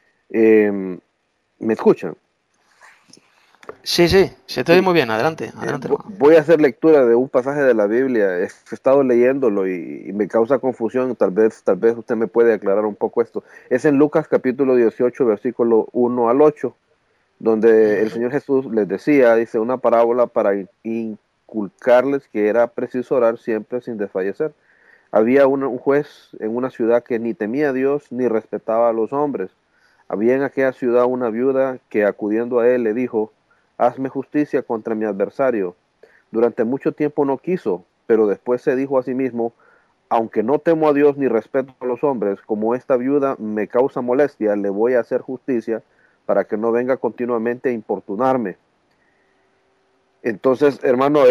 ¿Me escuchan? Sí, se te oye muy bien. Adelante. Voy a hacer lectura de un pasaje de la Biblia. He estado leyéndolo y me causa confusión. Tal vez usted me puede aclarar un poco esto. Es en Lucas capítulo 18, versículo 1 al 8, donde el Señor Jesús les decía, dice, una parábola para inculcarles que era preciso orar siempre sin desfallecer. Había un juez en una ciudad que ni temía a Dios ni respetaba a los hombres. Había en aquella ciudad una viuda que, acudiendo a él, le dijo, hazme justicia contra mi adversario. Durante mucho tiempo no quiso, pero después se dijo a sí mismo, aunque no temo a Dios ni respeto a los hombres, como esta viuda me causa molestia, le voy a hacer justicia para que no venga continuamente a importunarme. Entonces, hermano,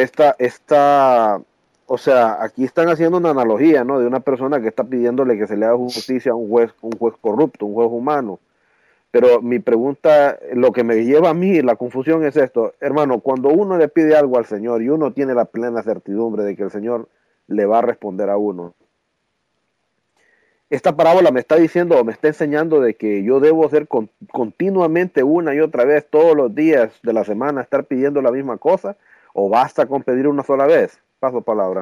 o sea, aquí están haciendo una analogía, ¿no? De una persona que está pidiéndole que se le haga justicia a un juez corrupto, un juez humano. Pero mi pregunta, lo que me lleva a mí la confusión es esto, hermano, cuando uno le pide algo al Señor y uno tiene la plena certidumbre de que el Señor le va a responder a uno, esta parábola me está diciendo o me está enseñando de que yo debo hacer continuamente una y otra vez todos los días de la semana estar pidiendo la misma cosa, o basta con pedir una sola vez. Paso palabra.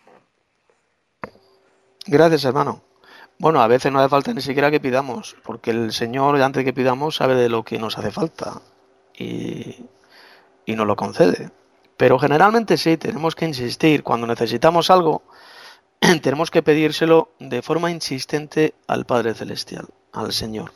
Gracias, hermano. Bueno, a veces no hace falta ni siquiera que pidamos, porque el Señor, antes de que pidamos, sabe de lo que nos hace falta y, y nos lo concede. Pero generalmente sí, tenemos que insistir. Cuando necesitamos algo, tenemos que pedírselo de forma insistente al Padre Celestial, al Señor.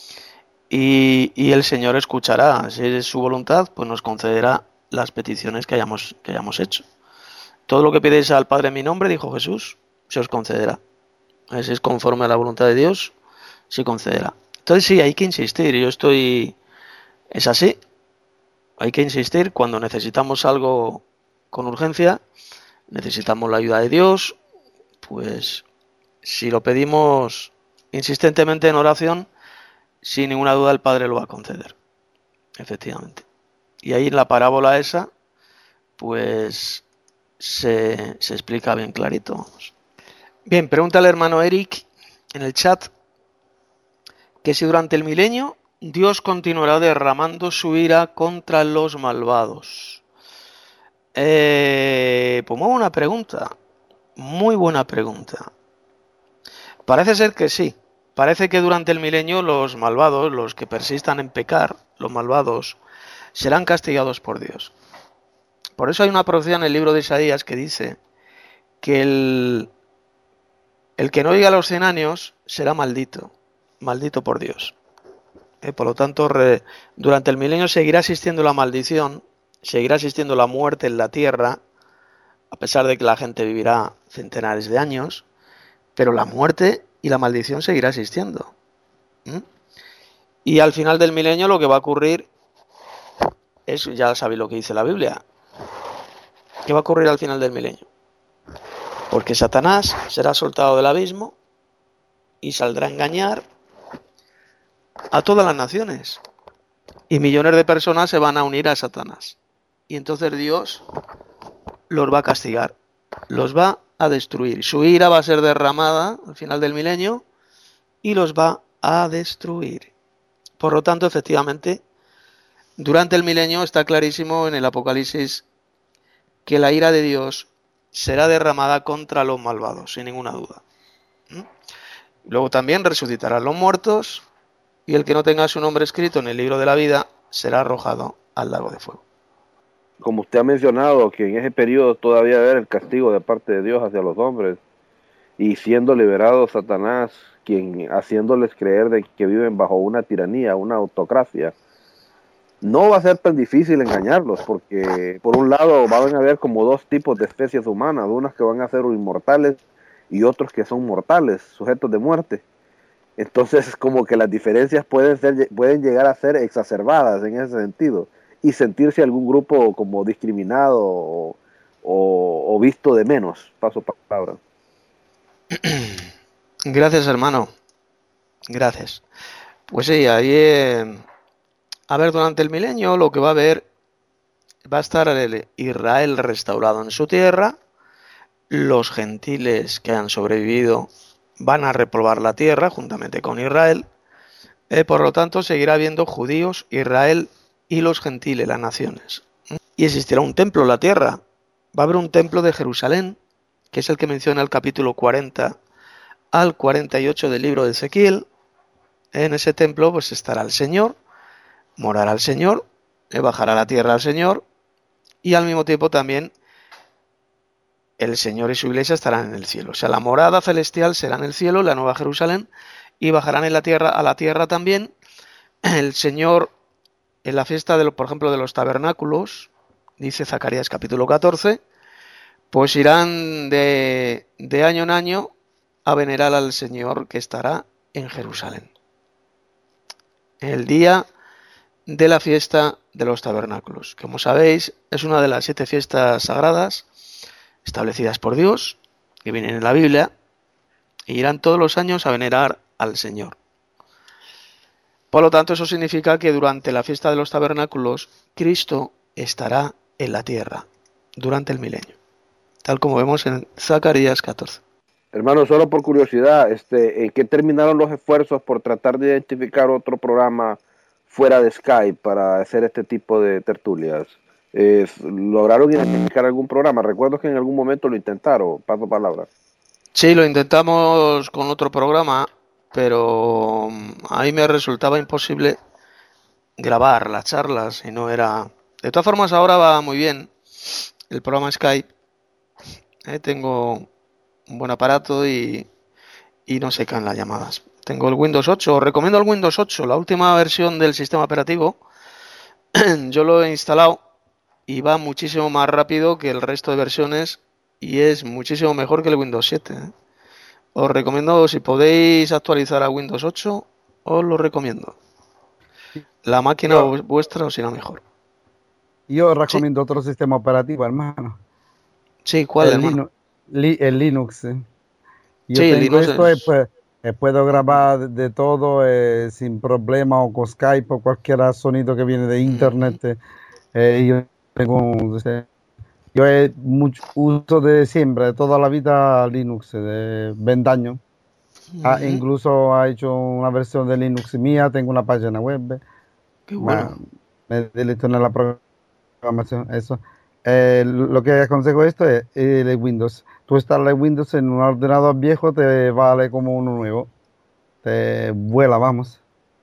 Y el Señor escuchará. Si es su voluntad, pues nos concederá las peticiones que hayamos hecho. Todo lo que pidéis al Padre en mi nombre, dijo Jesús, se os concederá. Si es conforme a la voluntad de Dios, se concederá. Entonces sí, hay que insistir. Es así. Hay que insistir cuando necesitamos algo con urgencia, necesitamos la ayuda de Dios, pues si lo pedimos insistentemente en oración, sin ninguna duda el Padre lo va a conceder, efectivamente. Y ahí en la parábola esa, pues se explica bien clarito. Vamos. Bien, pregunta al hermano Eric en el chat que si durante el milenio Dios continuará derramando su ira contra los malvados. Pues muy buena pregunta. Muy buena pregunta. Parece ser que sí. Parece que durante el milenio los malvados, los que persistan en pecar, los malvados, serán castigados por Dios. Por eso hay una profecía en el libro de Isaías que dice que el que no llegue a los 100 años será maldito por Dios. Por lo tanto, durante el milenio seguirá existiendo la maldición, seguirá existiendo la muerte en la tierra, a pesar de que la gente vivirá centenares de años, pero la muerte y la maldición seguirá existiendo. Y al final del milenio lo que va a ocurrir es, ya sabéis lo que dice la Biblia, ¿qué va a ocurrir al final del milenio? Porque Satanás será soltado del abismo y saldrá a engañar a todas las naciones. Y millones de personas se van a unir a Satanás. Y entonces Dios los va a castigar, los va a destruir. Su ira va a ser derramada al final del milenio y los va a destruir. Por lo tanto, efectivamente, durante el milenio está clarísimo en el Apocalipsis que la ira de Dios será derramada contra los malvados, sin ninguna duda. Luego también resucitarán los muertos y el que no tenga su nombre escrito en el libro de la vida será arrojado al lago de fuego. Como usted ha mencionado, que en ese periodo todavía va a haber el castigo de parte de Dios hacia los hombres, y siendo liberado Satanás, quien haciéndoles creer de que viven bajo una tiranía, una autocracia, no va a ser tan difícil engañarlos, porque por un lado van a haber como dos tipos de especies humanas, unas que van a ser inmortales y otros que son mortales, sujetos de muerte. Entonces como que las diferencias pueden llegar a ser exacerbadas en ese sentido, y sentirse algún grupo como discriminado o visto de menos. Paso palabra. Gracias, hermano. Gracias. Pues sí, ahí, a ver, durante el milenio lo que va a haber, va a estar el Israel restaurado en su tierra, los gentiles que han sobrevivido van a repoblar la tierra juntamente con Israel, por lo tanto seguirá habiendo judíos, Israel y los gentiles, las naciones. Y existirá un templo en la tierra. Va a haber un templo de Jerusalén, que es el que menciona el capítulo 40 al 48 del libro de Ezequiel. En ese templo pues estará el Señor, morará el Señor, bajará a la tierra al Señor, y al mismo tiempo también el Señor y su iglesia estarán en el cielo. O sea, la morada celestial será en el cielo, la nueva Jerusalén, y bajarán en la tierra, a la tierra también. El Señor, en la fiesta, por ejemplo, de los tabernáculos, dice Zacarías capítulo 14, pues irán de año en año a venerar al Señor que estará en Jerusalén. El día de la fiesta de los tabernáculos. Como sabéis, es una de las 7 fiestas sagradas establecidas por Dios, que vienen en la Biblia, e irán todos los años a venerar al Señor. Por lo tanto, eso significa que durante la fiesta de los tabernáculos, Cristo estará en la tierra durante el milenio, tal como vemos en Zacarías 14. Hermano, solo por curiosidad, ¿en qué terminaron los esfuerzos por tratar de identificar otro programa fuera de Skype para hacer este tipo de tertulias? ¿Lograron identificar algún programa? Recuerdo que en algún momento lo intentaron, paso palabra. Sí, lo intentamos con otro programa, pero a mí me resultaba imposible grabar las charlas y no era... De todas formas, ahora va muy bien el programa Skype. Tengo un buen aparato y no se caen las llamadas. Tengo el Windows 8, os recomiendo el Windows 8, la última versión del sistema operativo. Yo lo he instalado y va muchísimo más rápido que el resto de versiones y es muchísimo mejor que el Windows 7. Os recomiendo, si podéis actualizar a Windows 8, os lo recomiendo. La máquina vuestra os irá mejor. Yo recomiendo otro sistema operativo, hermano. Sí, ¿cuál, hermano? El Linux. Yo sí, tengo Linux esto es... y puedo grabar de todo sin problema, o con Skype o cualquier sonido que viene de internet. Yo tengo, yo he mucho uso de siempre, de toda la vida Linux, de 20 años. Incluso ha hecho una versión de Linux mía, tengo una página web. Qué bueno. Me delito en la programación, eso. Lo que aconsejo esto es el Windows. Tú instalas Windows en un ordenador viejo, te vale como uno nuevo. Te vuela, vamos.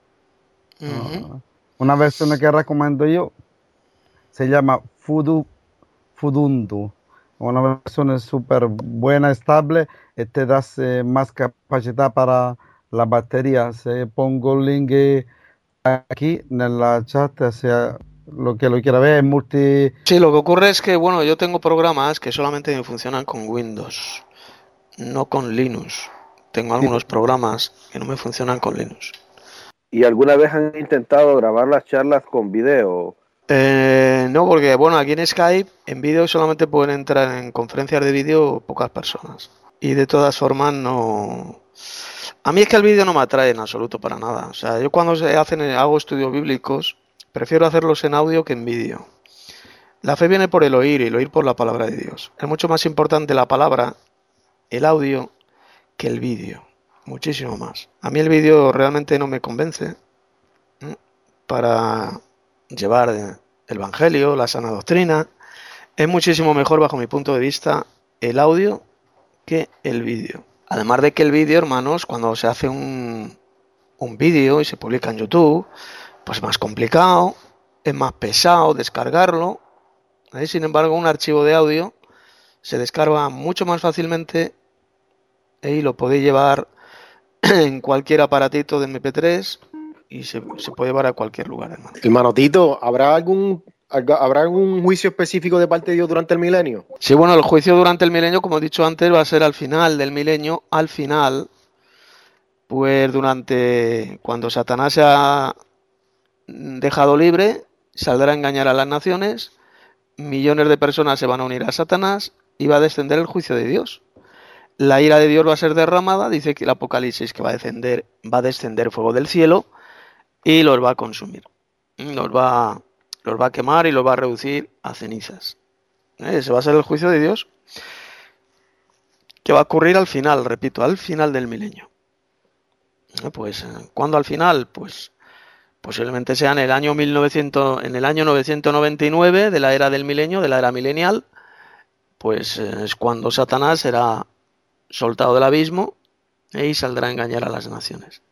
Una versión que recomiendo yo se llama Fuduntu. Una versión súper buena, estable, y te das más capacidad para la batería. Pongo el link aquí en la chat, hacia lo que lo quiera ver, es multi... Sí, lo que ocurre es que, bueno, yo tengo programas que solamente funcionan con Windows, no con Linux. Tengo algunos programas que no me funcionan con Linux. ¿Y alguna vez han intentado grabar las charlas con video? No, porque, bueno, aquí en Skype, en vídeo solamente pueden entrar en conferencias de vídeo pocas personas. Y de todas formas, no... A mí es que el vídeo no me atrae en absoluto para nada. O sea, yo cuando hago estudios bíblicos, prefiero hacerlos en audio que en vídeo. La fe viene por el oír y el oír por la palabra de Dios. Es mucho más importante la palabra, el audio, que el vídeo. Muchísimo más. A mí el vídeo realmente no me convence para llevar el Evangelio, la sana doctrina. Es muchísimo mejor, bajo mi punto de vista, el audio que el vídeo. Además de que el vídeo, hermanos, cuando se hace un vídeo y se publica en YouTube, pues es más complicado, es más pesado descargarlo. Sin embargo, un archivo de audio se descarga mucho más fácilmente y lo podéis llevar en cualquier aparatito de MP3 y se puede llevar a cualquier lugar, hermano. Hermano Tito, ¿habrá algún juicio específico de parte de Dios durante el milenio? Sí, bueno, el juicio durante el milenio, como he dicho antes, va a ser al final del milenio. Al final, pues cuando Satanás se ha dejado libre, saldrá a engañar a las naciones, millones de personas se van a unir a Satanás y va a descender el juicio de Dios. La ira de Dios va a ser derramada, dice que el Apocalipsis, que va a descender fuego del cielo y los va a consumir. Los va a quemar y los va a reducir a cenizas. Ese va a ser el juicio de Dios, que va a ocurrir al final, repito, al final del milenio. Pues, ¿cuándo al final? Pues posiblemente sea en el año 999 de la era del milenio, de la era milenial, pues es cuando Satanás será soltado del abismo y saldrá a engañar a las naciones.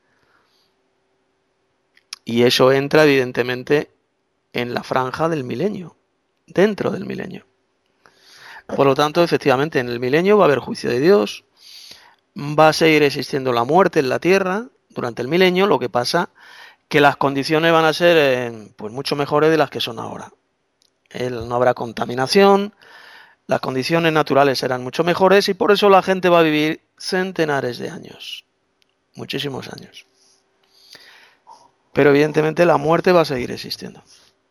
Y eso entra evidentemente en la franja del milenio, dentro del milenio. Por lo tanto, efectivamente, en el milenio va a haber juicio de Dios, va a seguir existiendo la muerte en la tierra durante el milenio, lo que pasa que las condiciones van a ser pues mucho mejores de las que son ahora. No habrá contaminación, las condiciones naturales serán mucho mejores y por eso la gente va a vivir centenares de años, muchísimos años. Pero evidentemente la muerte va a seguir existiendo.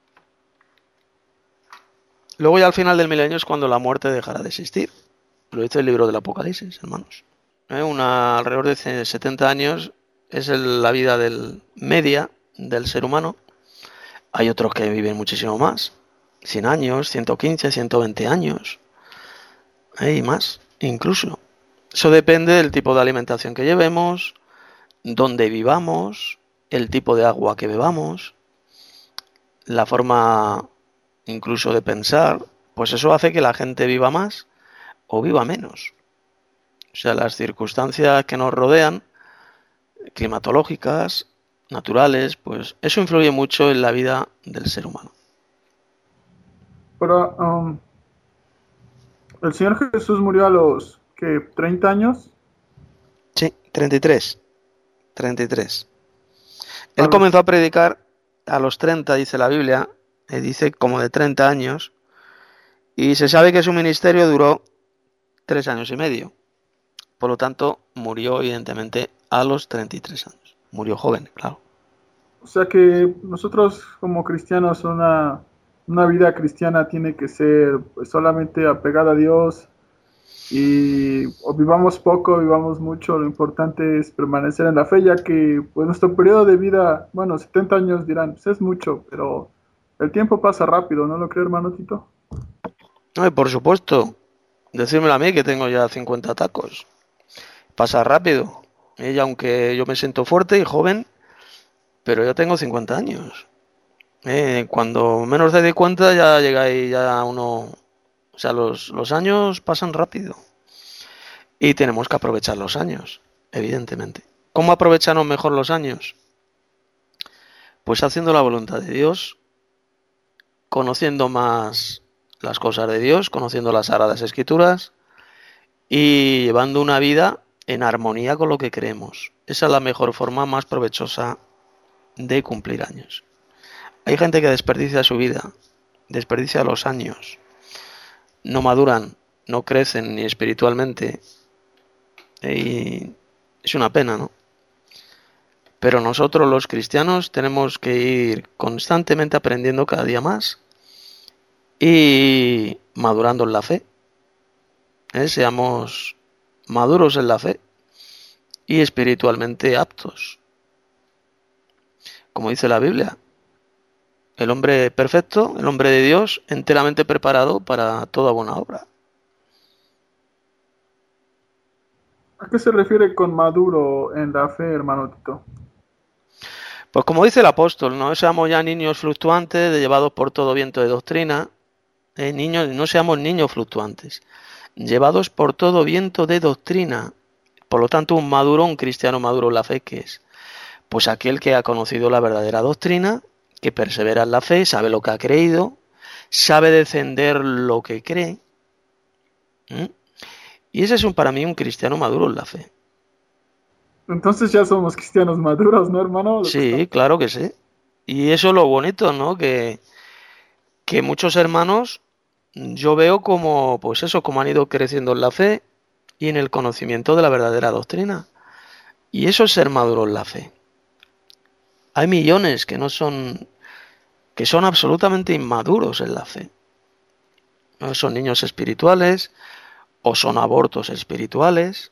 Luego ya al final del milenio es cuando la muerte dejará de existir. Lo dice el libro del Apocalipsis, hermanos. Alrededor de 70 años es la vida media del ser humano. Hay otros que viven muchísimo más. 100 años, 115, 120 años. Y más, incluso. Eso depende del tipo de alimentación que llevemos, dónde vivamos, el tipo de agua que bebamos, la forma incluso de pensar, pues eso hace que la gente viva más o viva menos. O sea, las circunstancias que nos rodean, climatológicas, naturales, pues eso influye mucho en la vida del ser humano. Pero el Señor Jesús murió a los, ¿qué? 30 años. Sí, 33. A Él los, comenzó a predicar a los 30, dice la Biblia, dice como de 30 años, y se sabe que su ministerio duró 3 años y medio. Por lo tanto, murió evidentemente a los 33 años. Murió joven, claro. o sea que nosotros como cristianos, una vida cristiana tiene que ser pues, solamente apegada a Dios y o vivamos poco, vivamos mucho, lo importante es permanecer en la fe, ya que pues nuestro periodo de vida, bueno, 70 años dirán, pues es mucho, pero el tiempo pasa rápido, ¿no lo cree, hermano Tito? No, y por supuesto, decírmelo a mí que tengo ya 50 tacos. Pasa rápido. Y aunque yo me siento fuerte y joven, pero yo tengo 50 años. Cuando menos te des cuenta ya llega ahí ya uno... O sea, los años pasan rápido. Y tenemos que aprovechar los años, evidentemente. ¿Cómo aprovecharnos mejor los años? Pues haciendo la voluntad de Dios, conociendo más las cosas de Dios, conociendo las Sagradas Escrituras y llevando una vida en armonía con lo que creemos. Esa es la mejor forma más provechosa de cumplir años. Hay gente que desperdicia su vida, desperdicia los años, no maduran, no crecen ni espiritualmente y es una pena, ¿no? Pero nosotros los cristianos tenemos que ir constantemente aprendiendo cada día más y madurando en la fe. Seamos maduros en la fe y espiritualmente aptos. Como dice la Biblia, el hombre perfecto, el hombre de Dios, enteramente preparado para toda buena obra. ¿A qué se refiere con maduro en la fe, hermano Tito? Pues como dice el apóstol, no seamos ya niños fluctuantes, llevados por todo viento de doctrina. Niños, no seamos niños fluctuantes, llevados por todo viento de doctrina. Por lo tanto, un cristiano maduro en la fe, ¿qué es? Pues aquel que ha conocido la verdadera doctrina, que persevera en la fe, sabe lo que ha creído, sabe defender lo que cree. Y ese es para mí un cristiano maduro en la fe. Entonces ya somos cristianos maduros, ¿no, hermano? Sí, claro que sí. Y eso es lo bonito, ¿no? Que muchos hermanos yo veo como, pues eso, como han ido creciendo en la fe y en el conocimiento de la verdadera doctrina. Y eso es ser maduro en la fe. Hay millones que son absolutamente inmaduros en la fe. ¿No? Son niños espirituales o son abortos espirituales.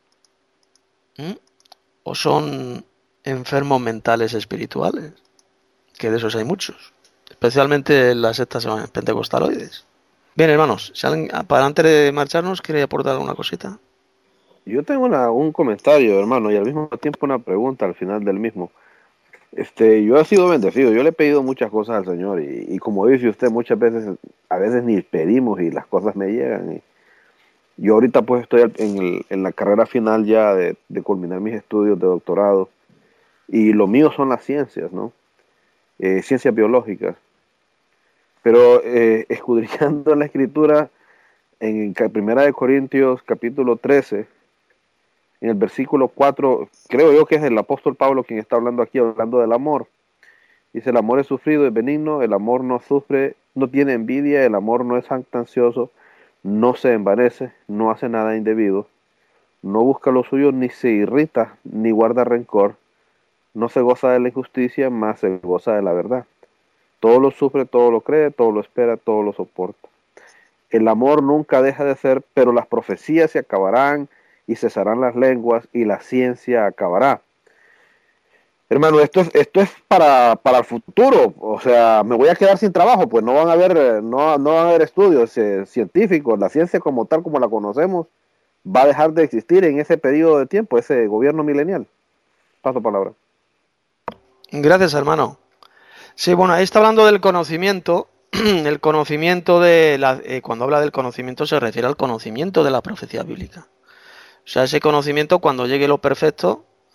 O son enfermos mentales espirituales, que de esos hay muchos, especialmente en las sectas pentecostaloides. Bien, hermanos, para antes de marcharnos, ¿quiere aportar alguna cosita? Yo tengo un comentario, hermano, y al mismo tiempo una pregunta al final del mismo. Yo he sido bendecido, yo le he pedido muchas cosas al Señor y como dice usted, muchas veces, a veces ni pedimos y las cosas me llegan. Yo ahorita pues estoy en la carrera final ya de culminar mis estudios de doctorado y lo mío son las ciencias, ¿no? Ciencias biológicas. Pero escudriñando en la escritura, en 1 Corintios capítulo 13, en el versículo 4, creo yo que es el apóstol Pablo quien está hablando aquí, hablando del amor. Dice, el amor es sufrido, es benigno, el amor no sufre, no tiene envidia, el amor no es jactancioso, no se envanece, no hace nada indebido, no busca lo suyo, ni se irrita, ni guarda rencor, no se goza de la injusticia, más se goza de la verdad. Todo lo sufre, todo lo cree, todo lo espera, todo lo soporta. El amor nunca deja de ser, pero las profecías se acabarán y cesarán las lenguas y la ciencia acabará. Hermano, esto es para el futuro. O sea, me voy a quedar sin trabajo, pues no van a haber estudios científicos. La ciencia como tal, como la conocemos, va a dejar de existir en ese periodo de tiempo, ese gobierno milenial. Paso palabra. Gracias, hermano. Sí, bueno, ahí está hablando del conocimiento. El conocimiento cuando habla del conocimiento se refiere al conocimiento de la profecía bíblica. O sea, ese conocimiento cuando llegue lo perfecto,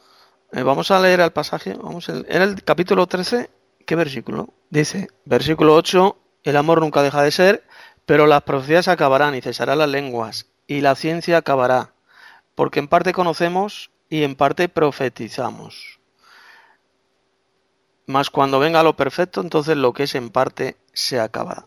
Vamos a leer el pasaje. En el capítulo 13, ¿qué versículo? Dice, versículo 8, el amor nunca deja de ser, pero las profecías acabarán y cesarán las lenguas, y la ciencia acabará, porque en parte conocemos y en parte profetizamos. Mas cuando venga lo perfecto, entonces lo que es en parte se acabará.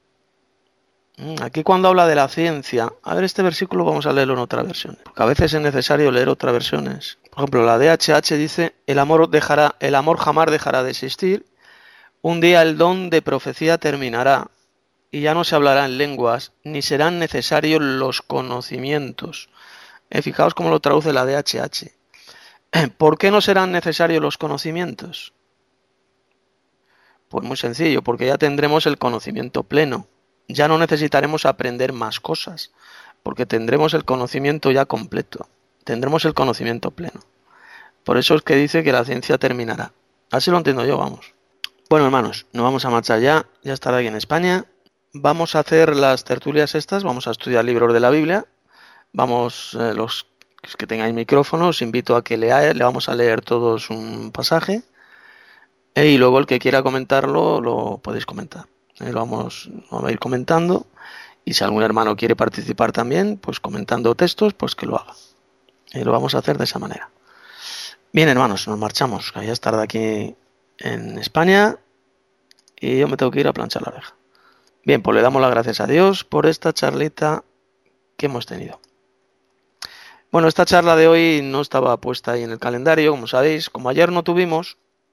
Aquí cuando habla de la ciencia, a ver, este versículo vamos a leerlo en otra versión, porque a veces es necesario leer otras versiones. Por ejemplo, la DHH dice, el amor jamás dejará de existir, un día el don de profecía terminará, y ya no se hablará en lenguas, ni serán necesarios los conocimientos. Fijaos cómo lo traduce la DHH. ¿Por qué no serán necesarios los conocimientos? Pues muy sencillo, porque ya tendremos el conocimiento pleno. Ya no necesitaremos aprender más cosas, porque tendremos el conocimiento ya completo. Tendremos el conocimiento pleno. Por eso es que dice que la ciencia terminará. Así lo entiendo yo, vamos. Bueno, hermanos, nos vamos a marchar ya. Ya estará aquí en España. Vamos a hacer las tertulias estas. Vamos a estudiar libros de la Biblia. Vamos, los que tengáis micrófono, os invito a que leáis. Le vamos a leer todos un pasaje. Y luego el que quiera comentarlo, lo podéis comentar. Vamos a ir comentando. Y si algún hermano quiere participar también, pues comentando textos, pues que lo haga. Y lo vamos a hacer de esa manera. Bien, hermanos, nos marchamos. Ya es tarde aquí en España y yo me tengo que ir a planchar la oreja. Bien, pues le damos las gracias a Dios por esta charlita que hemos tenido. Bueno, esta charla de hoy no estaba puesta ahí en el calendario, como sabéis. Como ayer no tuvimos...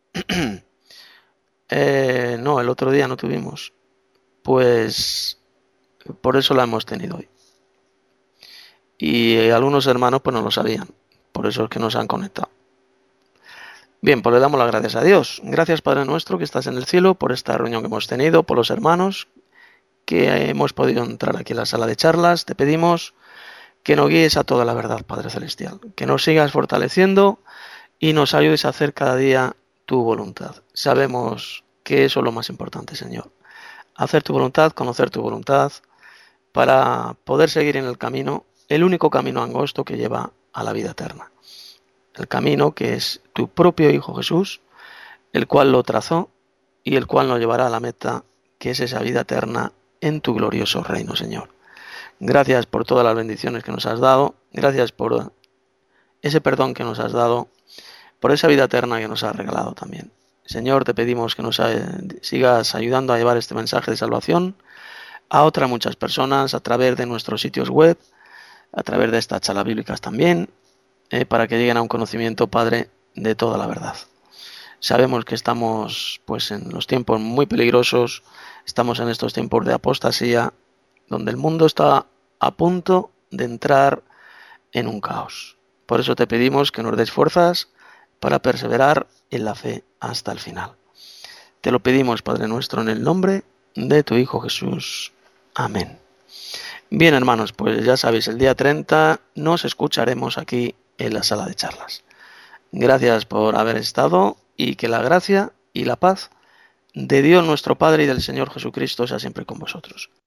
no, el otro día no tuvimos. Pues por eso la hemos tenido hoy. Y algunos hermanos pues no lo sabían. Por eso es que nos han conectado. Bien, pues le damos las gracias a Dios. Gracias, Padre nuestro, que estás en el cielo, por esta reunión que hemos tenido, por los hermanos que hemos podido entrar aquí en la sala de charlas. Te pedimos que nos guíes a toda la verdad, Padre Celestial. Que nos sigas fortaleciendo y nos ayudes a hacer cada día tu voluntad. Sabemos que eso es lo más importante, Señor. Hacer tu voluntad, conocer tu voluntad, para poder seguir en el camino, el único camino angosto que lleva a la vida eterna. El camino que es tu propio Hijo Jesús, el cual lo trazó y el cual nos llevará a la meta, que es esa vida eterna en tu glorioso reino, Señor. Gracias por todas las bendiciones que nos has dado, gracias por ese perdón que nos has dado, por esa vida eterna que nos has regalado también. Señor, te pedimos que nos sigas ayudando a llevar este mensaje de salvación a otras muchas personas a través de nuestros sitios web, a través de estas charlas bíblicas también, para que lleguen a un conocimiento, Padre, de toda la verdad. Sabemos que estamos pues en los tiempos muy peligrosos, estamos en estos tiempos de apostasía, donde el mundo está a punto de entrar en un caos. Por eso te pedimos que nos des fuerzas para perseverar en la fe hasta el final. Te lo pedimos, Padre nuestro, en el nombre de tu Hijo Jesús. Amén. Bien, hermanos, pues ya sabéis, el día 30 nos escucharemos aquí en la sala de charlas. Gracias por haber estado y que la gracia y la paz de Dios nuestro Padre y del Señor Jesucristo sea siempre con vosotros.